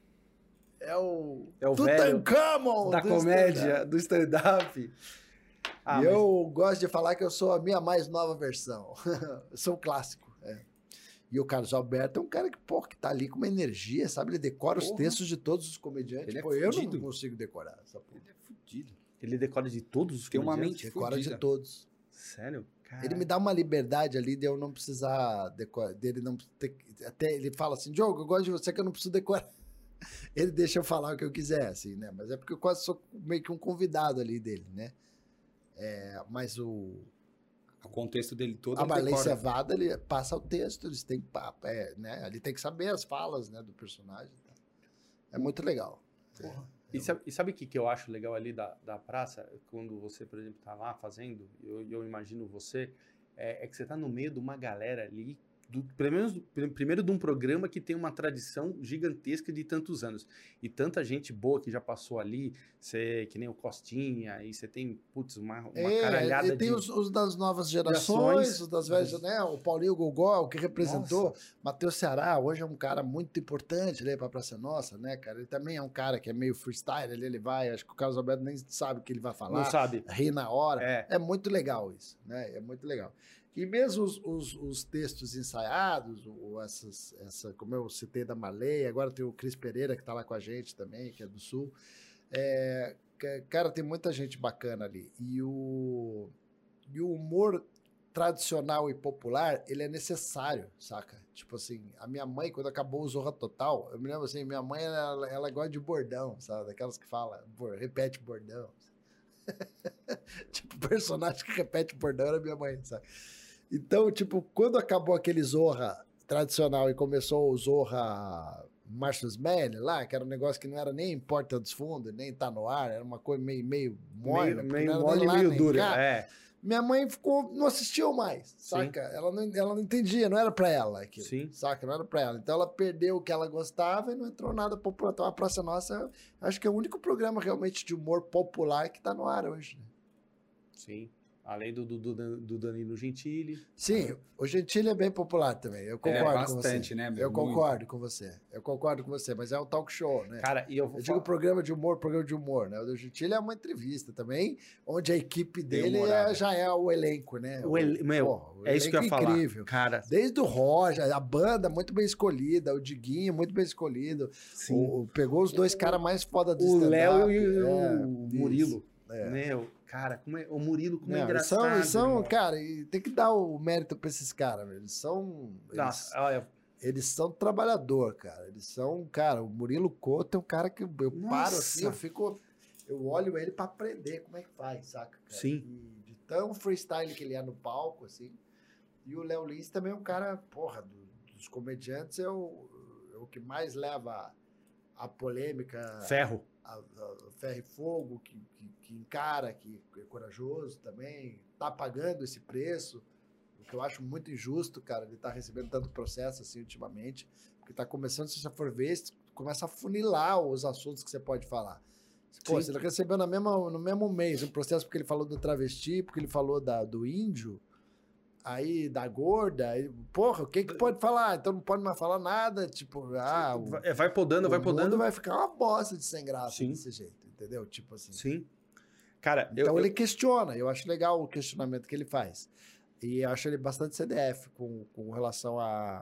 S3: É o
S1: velho
S3: Tutankhamon
S1: da
S3: do
S1: comédia, do stand-up.
S3: E eu gosto de falar que eu sou a minha mais nova versão. Eu sou um clássico. E o Carlos Alberto é um cara que, porra, que tá ali com uma energia, sabe? Ele decora os textos de todos os comediantes.
S2: Ele é
S3: Pô, eu
S2: fudido.
S3: não consigo decorar essa porra.
S2: Ele é fudido.
S1: Ele decora de todos os
S2: Tem uma
S1: comediantes?
S2: mente
S3: Decora
S2: fudida.
S3: de todos.
S1: Sério? Cara.
S3: Ele me dá uma liberdade ali de eu não precisar decorar, dele não ter, até ele fala assim, Diogo, eu gosto de você que eu não preciso decorar. Ele deixa eu falar o que eu quiser, assim, né? Mas é porque eu quase sou meio que um convidado ali dele, né? Mas o
S2: contexto dele todo.
S3: a Marlene
S2: decora.
S3: Cevada, ele passa o texto, eles têm papo, né? Ele tem que saber as falas, né, do personagem. É muito legal.
S1: Porra. E sabe o que eu acho legal ali da praça? Quando você, por exemplo, tá lá fazendo, eu imagino você, é que você tá no meio de uma galera ali, pelo menos, primeiro de um programa que tem uma tradição gigantesca de tantos anos. E tanta gente boa que já passou ali, que nem o Costinha, e você tem, putz, uma caralhada
S3: e tem
S1: de...
S3: os das novas gerações, os das velhas, né? O Paulinho Gogol, que representou, Matheus Ceará, hoje é um cara muito importante ali pra Praça Nossa, né, cara? Ele também é um cara que é meio freestyle, ele vai, acho que o Carlos Alberto nem sabe o que ele vai falar.
S1: Não sabe.
S3: Ri na hora.
S1: É
S3: muito legal isso, né? É muito legal. E mesmo os textos ensaiados, como eu citei da Marley, agora tem o Cris Pereira, que está lá com a gente também, que é do Sul. Cara, tem muita gente bacana ali. E o humor tradicional e popular, ele é necessário, saca? Tipo assim, a minha mãe, quando acabou o Zorra Total, eu me lembro assim, minha mãe, ela gosta de bordão, sabe? Daquelas que fala, repete bordão. Tipo, o personagem que repete bordão era minha mãe, sabe? Então, tipo, quando acabou aquele Zorra tradicional e começou o Zorra Marcus Melli lá, que era um negócio que não era nem em Porta dos Fundos, nem tá no ar, era uma coisa meio morna.
S1: Meio morna e meio dura.
S3: Minha mãe não assistiu mais, saca? Ela não entendia, não era pra ela aquilo, saca? Não era pra ela. Então ela perdeu o que ela gostava e não entrou nada popular. Então a Praça Nossa, acho que é o único programa realmente de humor popular que tá no ar hoje, né?
S1: Sim. Além do Danilo Gentili.
S3: Sim, o Gentili é bem popular também. Eu concordo com você.
S2: Bastante, né?
S3: Eu concordo com você. Eu concordo com você, mas é um talk show, né?
S1: Cara, e eu
S3: digo programa de humor, né? O do Gentili é uma entrevista também, onde a equipe dele já é o elenco, né?
S1: É isso que eu ia falar.
S3: Incrível.
S1: Cara.
S3: Desde o Roger, a banda muito bem escolhida, o Diguinho muito bem escolhido. Pegou os dois caras mais foda do stand-up.
S1: O Léo e o Murilo. Meu, cara, o Murilo, como é engraçado.
S3: Cara, e tem que dar o mérito pra esses caras, eles são trabalhador, cara. Eles são, cara, o Murilo Couto é um cara que eu paro assim, eu olho ele pra aprender como é que faz, saca? Cara?
S1: Sim.
S3: E de tão freestyle que ele é no palco, assim. E o Léo Lins também é um cara, porra, dos comediantes é o que mais leva a polêmica.
S1: Ferro.
S3: A ferro e fogo, que encara, que é corajoso também, tá pagando esse preço, o que eu acho muito injusto, cara, ele tá recebendo tanto processo assim ultimamente, porque tá começando, se você for ver, começa a funilar os assuntos que você pode falar. Pô, você recebeu no mesmo mês um processo porque ele falou do travesti, porque ele falou do índio, aí da gorda, porra, o que pode falar? Então não pode mais falar nada, tipo,
S1: vai podando, vai podando.
S3: O mundo vai ficar uma bosta de sem graça desse jeito, entendeu? Tipo assim.
S1: Sim. Cara,
S3: então ele questiona, eu acho legal o questionamento que ele faz. E eu acho ele bastante CDF com relação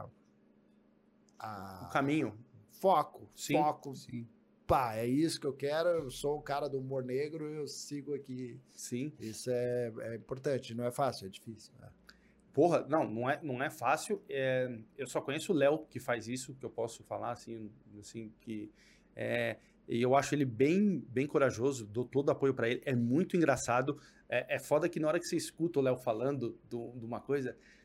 S1: o caminho.
S3: Foco.
S1: Sim.
S3: Foco. Sim. Pá, é isso que eu quero, eu sou o cara do humor negro, eu sigo aqui.
S1: Sim.
S3: Isso é importante, não é fácil, é difícil.
S1: Porra, não é fácil. Eu só conheço o Léo que faz isso, que eu posso falar assim que e eu acho ele bem corajoso, dou todo apoio pra ele. É muito engraçado. É foda que na hora que você escuta o Léo falando de uma coisa,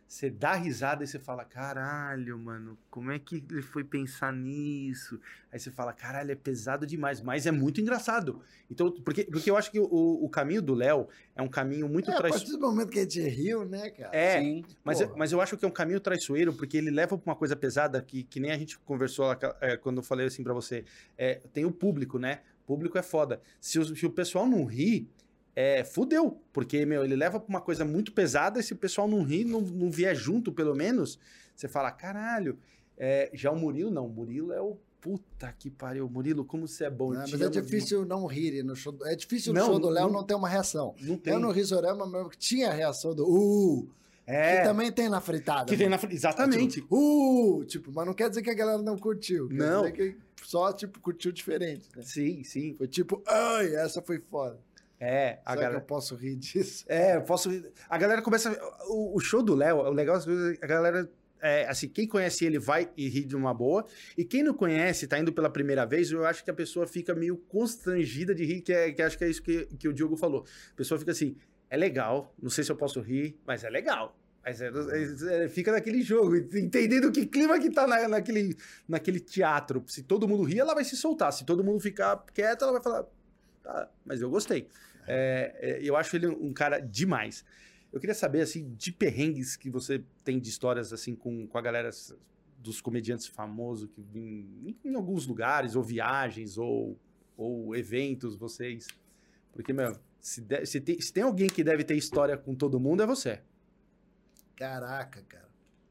S1: você dá risada e você fala, caralho, mano, como é que ele foi pensar nisso? Aí você fala, caralho, é pesado demais, mas é muito engraçado. Então, porque eu acho que o caminho do Léo é um caminho muito
S3: A partir do momento que a gente riu, né, cara?
S1: É,
S2: Sim.
S1: mas eu acho que é um caminho traiçoeiro, porque ele leva pra uma coisa pesada que nem a gente conversou lá, quando eu falei assim pra você. Tem o público, né? O público é foda. Se o pessoal não ri, fudeu. Porque, meu, ele leva pra uma coisa muito pesada e se o pessoal não ri, não vier junto, pelo menos, você fala, caralho. Já o Murilo, não. O Murilo é o... Puta que pariu. Murilo, como você é bom.
S3: Mas é difícil não rir no show. É difícil no
S1: Não,
S3: show do Léo
S1: não-
S3: não ter uma reação.
S1: Não tem.
S3: Eu no Risorama mesmo que tinha a reação do que também tem na fritada.
S1: Que tem
S3: mano.
S1: Exatamente.
S3: Tipo, mas não quer dizer que a galera não curtiu. Quer
S1: Não.
S3: dizer que só, tipo, curtiu diferente, né?
S1: Sim, sim.
S3: Foi tipo, ai, essa foi foda.
S1: A
S3: Será que
S1: galera...
S3: eu posso rir disso?
S1: eu posso. A galera começa. O show do Léo, o legal das coisas, a galera. Assim, quem conhece ele vai e ri de uma boa. E quem não conhece, tá indo pela primeira vez, eu acho que a pessoa fica meio constrangida de rir, que acho que é isso que o Diogo falou. A pessoa fica assim, é legal, não sei se eu posso rir, mas é legal. Mas fica naquele jogo, entendendo que clima que tá naquele teatro. Se todo mundo rir, ela vai se soltar. Se todo mundo ficar quieto, ela vai falar, tá, mas eu gostei. Eu acho ele um cara demais. Eu queria saber, assim, de perrengues que você tem de histórias, assim, com a galera dos comediantes famosos que em alguns lugares, ou viagens, ou eventos, vocês. Porque, meu, se tem alguém que deve ter história com todo mundo, é você.
S3: Caraca, cara.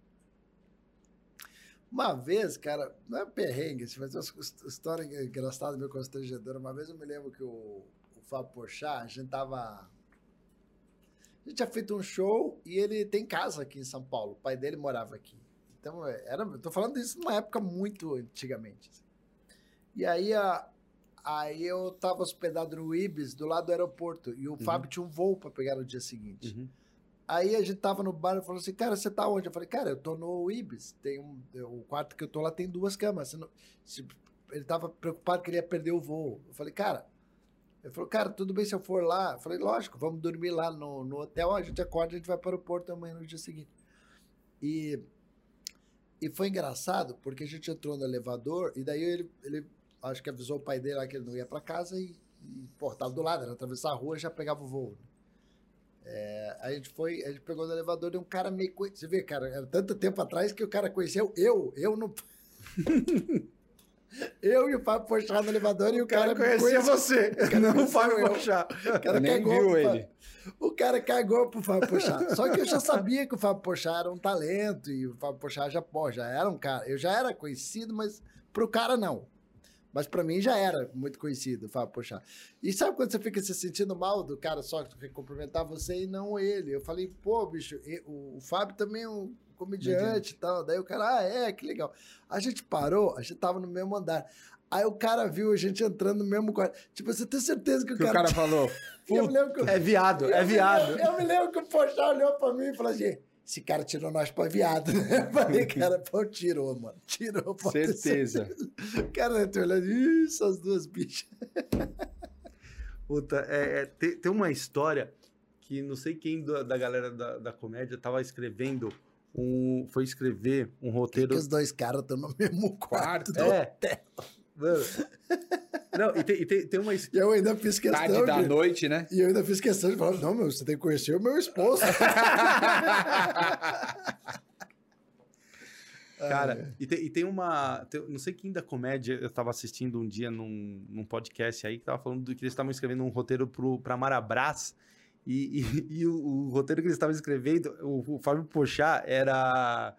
S3: Uma vez, cara, não é perrengue, mas é uma história engraçada, meio constrangedora. Uma vez eu me lembro que o Fábio Porchat, a gente tinha feito um show e ele tem casa aqui em São Paulo. O pai dele morava aqui. Então, eu tô falando disso numa época muito antigamente. Assim. E aí eu tava hospedado no Ibis, do lado do aeroporto. E o Fábio tinha um voo para pegar no dia seguinte.
S1: Uhum.
S3: Aí a gente tava no bar e falou assim, cara, você tá onde? Eu falei, cara, eu tô no Ibis. O quarto que eu tô lá tem 2 camas. Ele tava preocupado que ele ia perder o voo. Eu falei, cara... Ele falou, cara, tudo bem se eu for lá? Eu falei, lógico, vamos dormir lá no hotel, a gente acorda, a gente vai para o aeroporto amanhã no dia seguinte. E foi engraçado, porque a gente entrou no elevador, e daí ele acho que avisou o pai dele lá que ele não ia para casa, e tava do lado, era atravessar a rua e já pegava o voo. A gente pegou no elevador e um cara meio... Você vê, cara, era tanto tempo atrás que o cara conheceu eu não... Eu e o Fábio Porchat no elevador e o cara
S1: conhecia você, não o Fábio Porchat.
S3: O cara
S2: nem viu ele.
S3: O cara cagou pro Fábio Porchat. Só que eu já sabia que o Fábio Porchat era um talento e o Fábio Porchat já era um cara. Eu já era conhecido, mas pro cara não. Mas pra mim já era muito conhecido o Fábio Porchat. E sabe quando você fica se sentindo mal do cara só cumprimentar você e não ele? Eu falei, pô, bicho, o Fábio também é um comediante e tal. Daí o cara, que legal. A gente parou, a gente tava no mesmo andar. Aí o cara viu a gente entrando no mesmo quarto. Tipo, você tem certeza que o cara
S2: falou,
S1: é viado, é viado.
S3: Eu me lembro que o Porchat olhou pra mim e falou assim, esse cara tirou nós pra viado. Eu falei, cara, pô, tirou, mano. Tirou.
S2: Certeza.
S3: O cara tá olhando, isso, as 2 bichas.
S1: Puta, tem uma história que não sei quem da galera da comédia tava escrevendo foi escrever um roteiro...
S3: Que os 2 caras estão no mesmo quarto do
S1: hotel. Mano. Não, e tem uma...
S3: E eu ainda fiz questão
S2: Tarde da noite, né?
S3: E eu ainda fiz questão de falar, não, você tem que conhecer o meu esposo.
S1: Cara, e tem uma... não sei quem da comédia, eu tava assistindo um dia num podcast aí, que tava falando que eles estavam escrevendo um roteiro pra Marabras, e o roteiro que eles estavam escrevendo, o Fábio Porchat era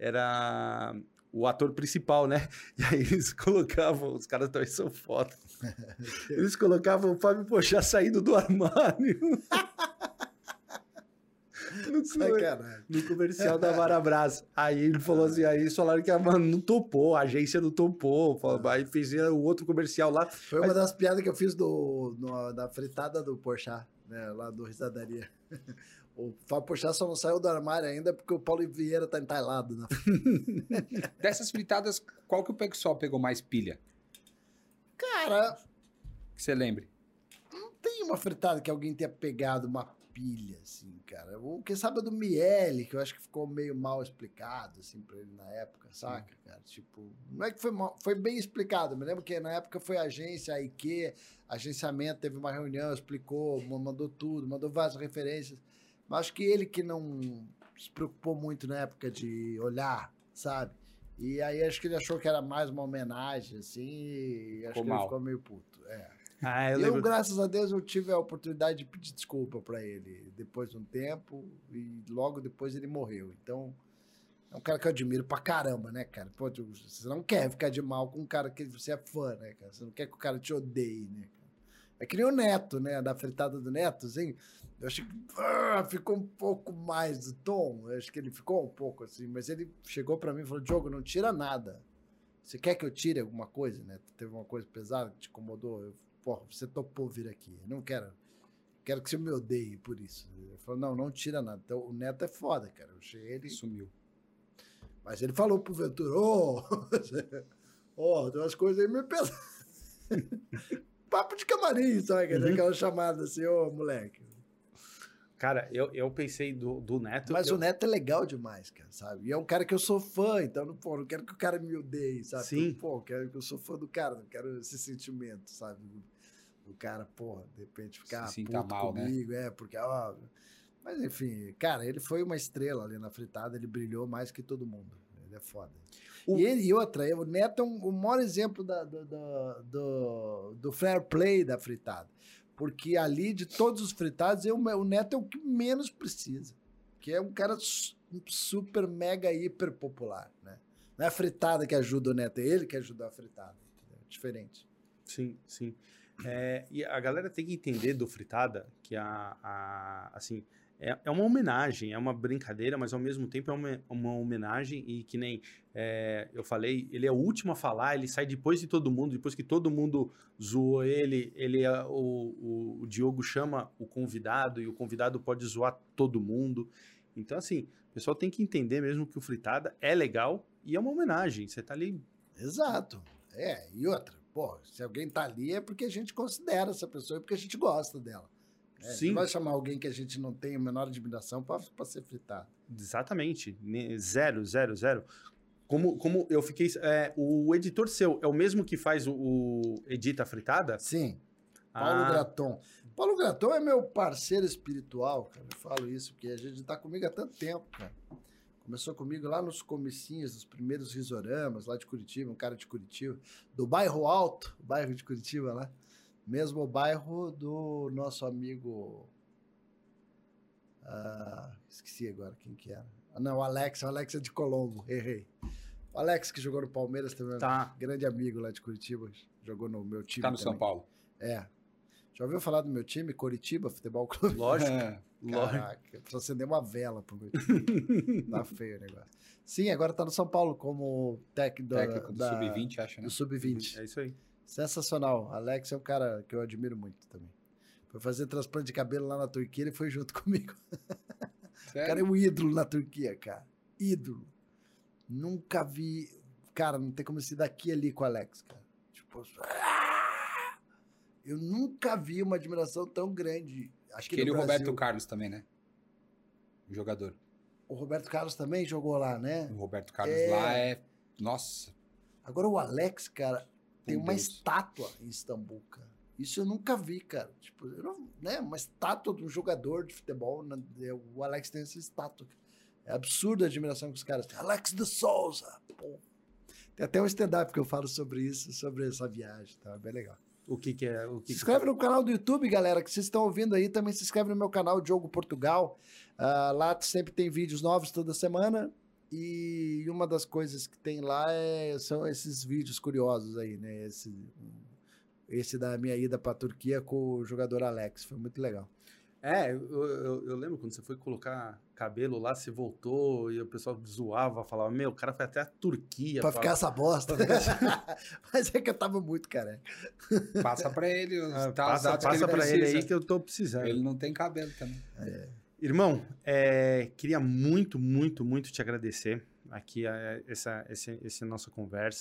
S1: o ator principal, né? E aí eles colocavam, os caras também são foda, eles colocavam o Fábio Porchat saindo do armário. No comercial da Marabras. Aí ele falou assim, aí eles falaram que não topou, a agência não topou, aí fez o outro comercial lá.
S3: Foi uma das piadas que eu fiz da fritada do Porchat, né, lá do Risadaria. O Fábio Porchat só não saiu do armário ainda porque o Paulo Vieira tá entalado. Né?
S2: Dessas fritadas, qual que o pessoal pegou mais pilha?
S3: Cara...
S2: Que você lembre.
S3: Não tem uma fritada que alguém tenha pegado uma pilha, assim, cara. Quem sabe é do Miele, que eu acho que ficou meio mal explicado, assim, pra ele na época, saca, cara? Tipo, não é que foi mal, foi bem explicado. Eu me lembro que na época foi a agência, a IQ, agenciamento, teve uma reunião, explicou, mandou tudo, mandou várias referências. Mas acho que ele que não se preocupou muito na época de olhar, sabe? E aí acho que ele achou que era mais uma homenagem, assim, e acho que ele ficou meio puto. Eu, graças a Deus, eu tive a oportunidade de pedir desculpa pra ele depois de um tempo, e logo depois ele morreu. Então, é um cara que eu admiro pra caramba, né, cara? Pô, você não quer ficar de mal com um cara que você é fã, né, cara? Você não quer que o cara te odeie, né? É que nem o Neto, né? Da fritada do Neto, assim. Eu acho que ficou um pouco mais do tom. Eu acho que ele ficou um pouco assim, mas ele chegou pra mim e falou: Diogo, não tira nada. Você quer que eu tire alguma coisa, né? Teve uma coisa pesada que te incomodou? Porra, você topou vir aqui. Eu não quero. Quero que você me odeie por isso. Ele falou: não tira nada. Então, o Neto é foda, cara. Eu achei ele.
S2: Sumiu.
S3: Mas ele falou pro Ventura: tem umas coisas aí meio pesadas. Papo de camarim, sabe? Aquela chamada assim: moleque.
S1: Cara, eu pensei do Neto...
S3: Mas o Neto é legal demais, cara, sabe? E é um cara que eu sou fã, então não quero que o cara me odeie, sabe?
S1: Sim.
S3: Eu sou fã do cara, não quero esse sentimento, sabe? O cara, de repente ficar puto
S2: mal,
S3: comigo, né? Porque, Mas, enfim, cara, ele foi uma estrela ali na fritada, ele brilhou mais que todo mundo. Ele é foda. E o Neto é o maior exemplo do fair play da fritada. Porque ali, de todos os fritados, o Neto é o que menos precisa. Que é um cara super, mega, hiper popular, né? Não é a fritada que ajuda o Neto, é ele que ajuda a fritada. É diferente.
S1: Sim, sim. E a galera tem que entender do fritada que assim, é uma homenagem, é uma brincadeira, mas ao mesmo tempo é uma homenagem e que nem eu falei, ele é o último a falar, ele sai depois de todo mundo, depois que todo mundo zoou ele o Diogo chama o convidado e o convidado pode zoar todo mundo. Então, assim, o pessoal tem que entender mesmo que o fritada é legal e é uma homenagem, você tá ali...
S3: Exato. E outra, se alguém tá ali é porque a gente considera essa pessoa e porque a gente gosta dela.
S1: Sim.
S3: Não vai chamar alguém que a gente não tem a menor admiração para ser fritado.
S1: Exatamente. Zero. Como eu fiquei... o editor seu é o mesmo que faz o Edita Fritada?
S3: Sim. Paulo Graton. Paulo Graton é meu parceiro espiritual, cara. Eu falo isso porque a gente tá comigo há tanto tempo, cara. Começou comigo lá nos comecinhos, nos primeiros risoramas lá de Curitiba, um cara de Curitiba, do Bairro Alto, bairro de Curitiba lá. Mesmo bairro do nosso amigo... esqueci agora quem que era. Não, o Alex é de Colombo, errei. O Alex que jogou no Palmeiras também, grande amigo lá de Curitiba, jogou no meu time.
S2: Tá no também. São Paulo.
S3: Já ouviu falar do meu time, Coritiba Futebol Clube?
S1: Lógico.
S3: Caraca, precisa acender uma vela pro meu time. Tá feio o negócio. Sim, agora tá no São Paulo como técnico
S2: do Sub-20, acho, né?
S3: Do Sub-20.
S1: É isso aí.
S3: Sensacional. Alex é um cara que eu admiro muito também. Foi fazer transplante de cabelo lá na Turquia, ele foi junto comigo. O cara é um ídolo na Turquia, cara. Ídolo. Nunca vi... Cara, não tem como se ir daqui ali com o Alex, cara. Tipo... Eu nunca vi uma admiração tão grande.
S2: Acho que ele e o Roberto Carlos também, né? O jogador.
S3: O Roberto Carlos também jogou lá, né?
S2: O Roberto Carlos lá é... Nossa.
S3: Agora o Alex, cara, tem uma estátua em Istambul, cara. Isso eu nunca vi, cara. Tipo, uma estátua de um jogador de futebol. O Alex tem essa estátua. É absurda a admiração que os caras têm. Alex de Souza. Pô. Tem até um stand-up que eu falo sobre isso, sobre essa viagem. Tá? É bem legal.
S1: O que é?
S3: Se inscreve no canal do YouTube, galera, que vocês estão ouvindo aí. Também se inscreve no meu canal, Diogo Portugal. Lá sempre tem vídeos novos toda semana. E uma das coisas que tem lá são esses vídeos curiosos aí, né? Esse da minha ida pra Turquia com o jogador Alex. Foi muito legal.
S1: Eu lembro quando você foi colocar cabelo lá, você voltou e o pessoal zoava, falava, o cara foi até a Turquia.
S3: Pra ficar essa bosta. Mas é que eu tava muito careca.
S2: Passa pra ele.
S1: Passa pra ele aí que eu tô precisando.
S2: Ele não tem cabelo também.
S1: Irmão, queria muito, muito, muito te agradecer aqui essa nossa conversa.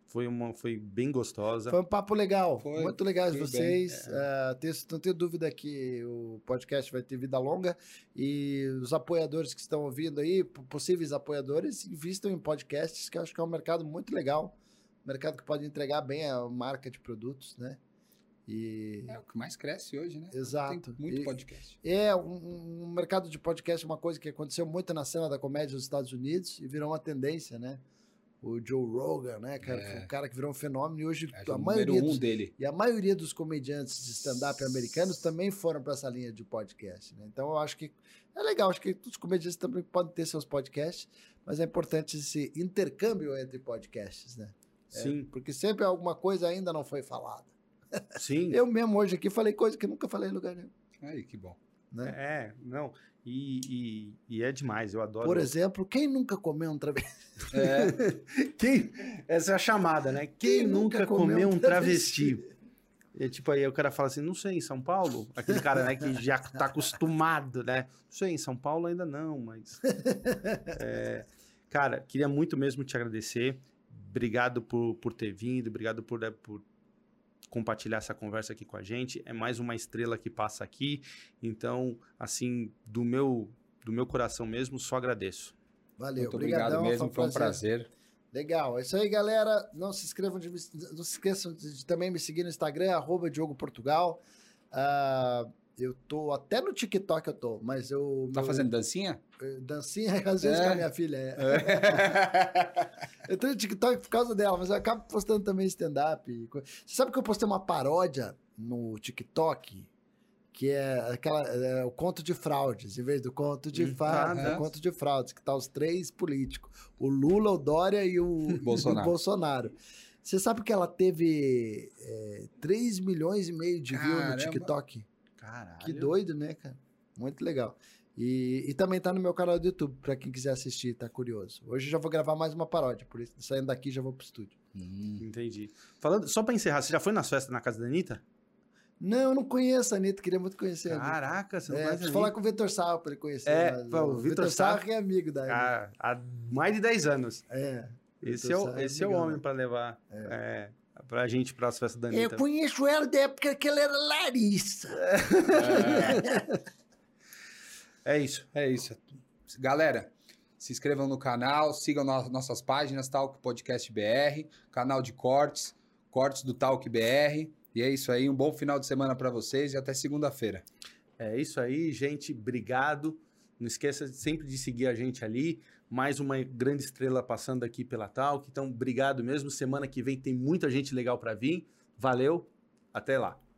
S1: Foi bem gostosa.
S3: Foi um papo legal,
S2: Foi,
S3: muito legal de
S2: foi
S3: vocês. Não tenho dúvida que o podcast vai ter vida longa e os apoiadores que estão ouvindo aí, possíveis apoiadores, invistam em podcasts, que eu acho que é um mercado muito legal, um mercado que pode entregar bem a marca de produtos, né? E...
S2: É o que mais cresce hoje, né?
S3: Exato.
S2: Tem muito podcast.
S3: Um mercado de podcast é uma coisa que aconteceu muito na cena da comédia dos Estados Unidos e virou uma tendência, né? O Joe Rogan, né, cara? Foi um cara que virou um fenômeno e hoje
S2: A maioria dele.
S3: E a maioria dos comediantes de stand-up americanos também foram para essa linha de podcast, né? Então eu acho que é legal, acho que os comediantes também podem ter seus podcasts, mas é importante esse intercâmbio entre podcasts, né?
S1: Sim.
S3: Porque sempre alguma coisa ainda não foi falada.
S1: Sim.
S3: Eu mesmo hoje aqui falei coisa que nunca falei em lugar nenhum.
S2: Aí, que bom.
S3: Né?
S1: Não. E é demais, eu adoro.
S3: Por exemplo, quem nunca comeu um travesti?
S1: Essa é a chamada, né? Quem nunca comeu um travesti? E tipo, aí o cara fala assim, não sei, em São Paulo? Aquele cara, né, que já tá acostumado, né? Não sei, em São Paulo ainda não, mas... Cara, queria muito mesmo te agradecer. Obrigado por ter vindo, obrigado por compartilhar essa conversa aqui com a gente. É mais uma estrela que passa aqui. Então, assim, do meu coração mesmo, só agradeço.
S3: Valeu,
S2: muito obrigado mesmo, foi um prazer.
S3: Legal, é isso aí, galera. Não se esqueçam de também me seguir no Instagram, @DiogoPortugal. Eu tô até no TikTok, mas eu...
S2: Tá fazendo dancinha?
S3: Dancinha, às vezes com a minha filha. Eu tô no TikTok por causa dela, mas eu acabo postando também stand-up. Você sabe que eu postei uma paródia no TikTok, que é o conto de fraudes, em vez do conto de fadas, é o conto de fraudes, que tá os três políticos, o Lula, o Dória e o Bolsonaro. Você sabe que ela teve 3,5 milhões de views no TikTok?
S1: Caralho.
S3: Que doido, né, cara? Muito legal. E também tá no meu canal do YouTube, pra quem quiser assistir, tá curioso. Hoje eu já vou gravar mais uma paródia, por isso, saindo daqui já vou pro estúdio.
S1: Entendi. Só pra encerrar, você já foi nas festas na casa da Anitta?
S3: Não, eu não conheço a Anitta, queria muito conhecer a Anitta.
S1: Caraca, você não conhece a Anitta?
S3: falar com o Vitor Sarro pra ele conhecer.
S1: O Vitor Sarro
S3: é amigo da Anitta.
S1: Há mais de 10 anos. Esse é o homem pra levar pra gente pras festas da Anitta.
S3: Eu conheço ela da época que ela era Larissa.
S1: É isso.
S2: Galera, se inscrevam no canal, sigam nossas páginas, Talk Podcast BR, canal de cortes do Talk BR. E é isso aí, um bom final de semana para vocês e até segunda-feira.
S1: É isso aí, gente, obrigado. Não esqueça sempre de seguir a gente ali. Mais uma grande estrela passando aqui pela Talk. Então, obrigado mesmo. Semana que vem tem muita gente legal para vir. Valeu, até lá.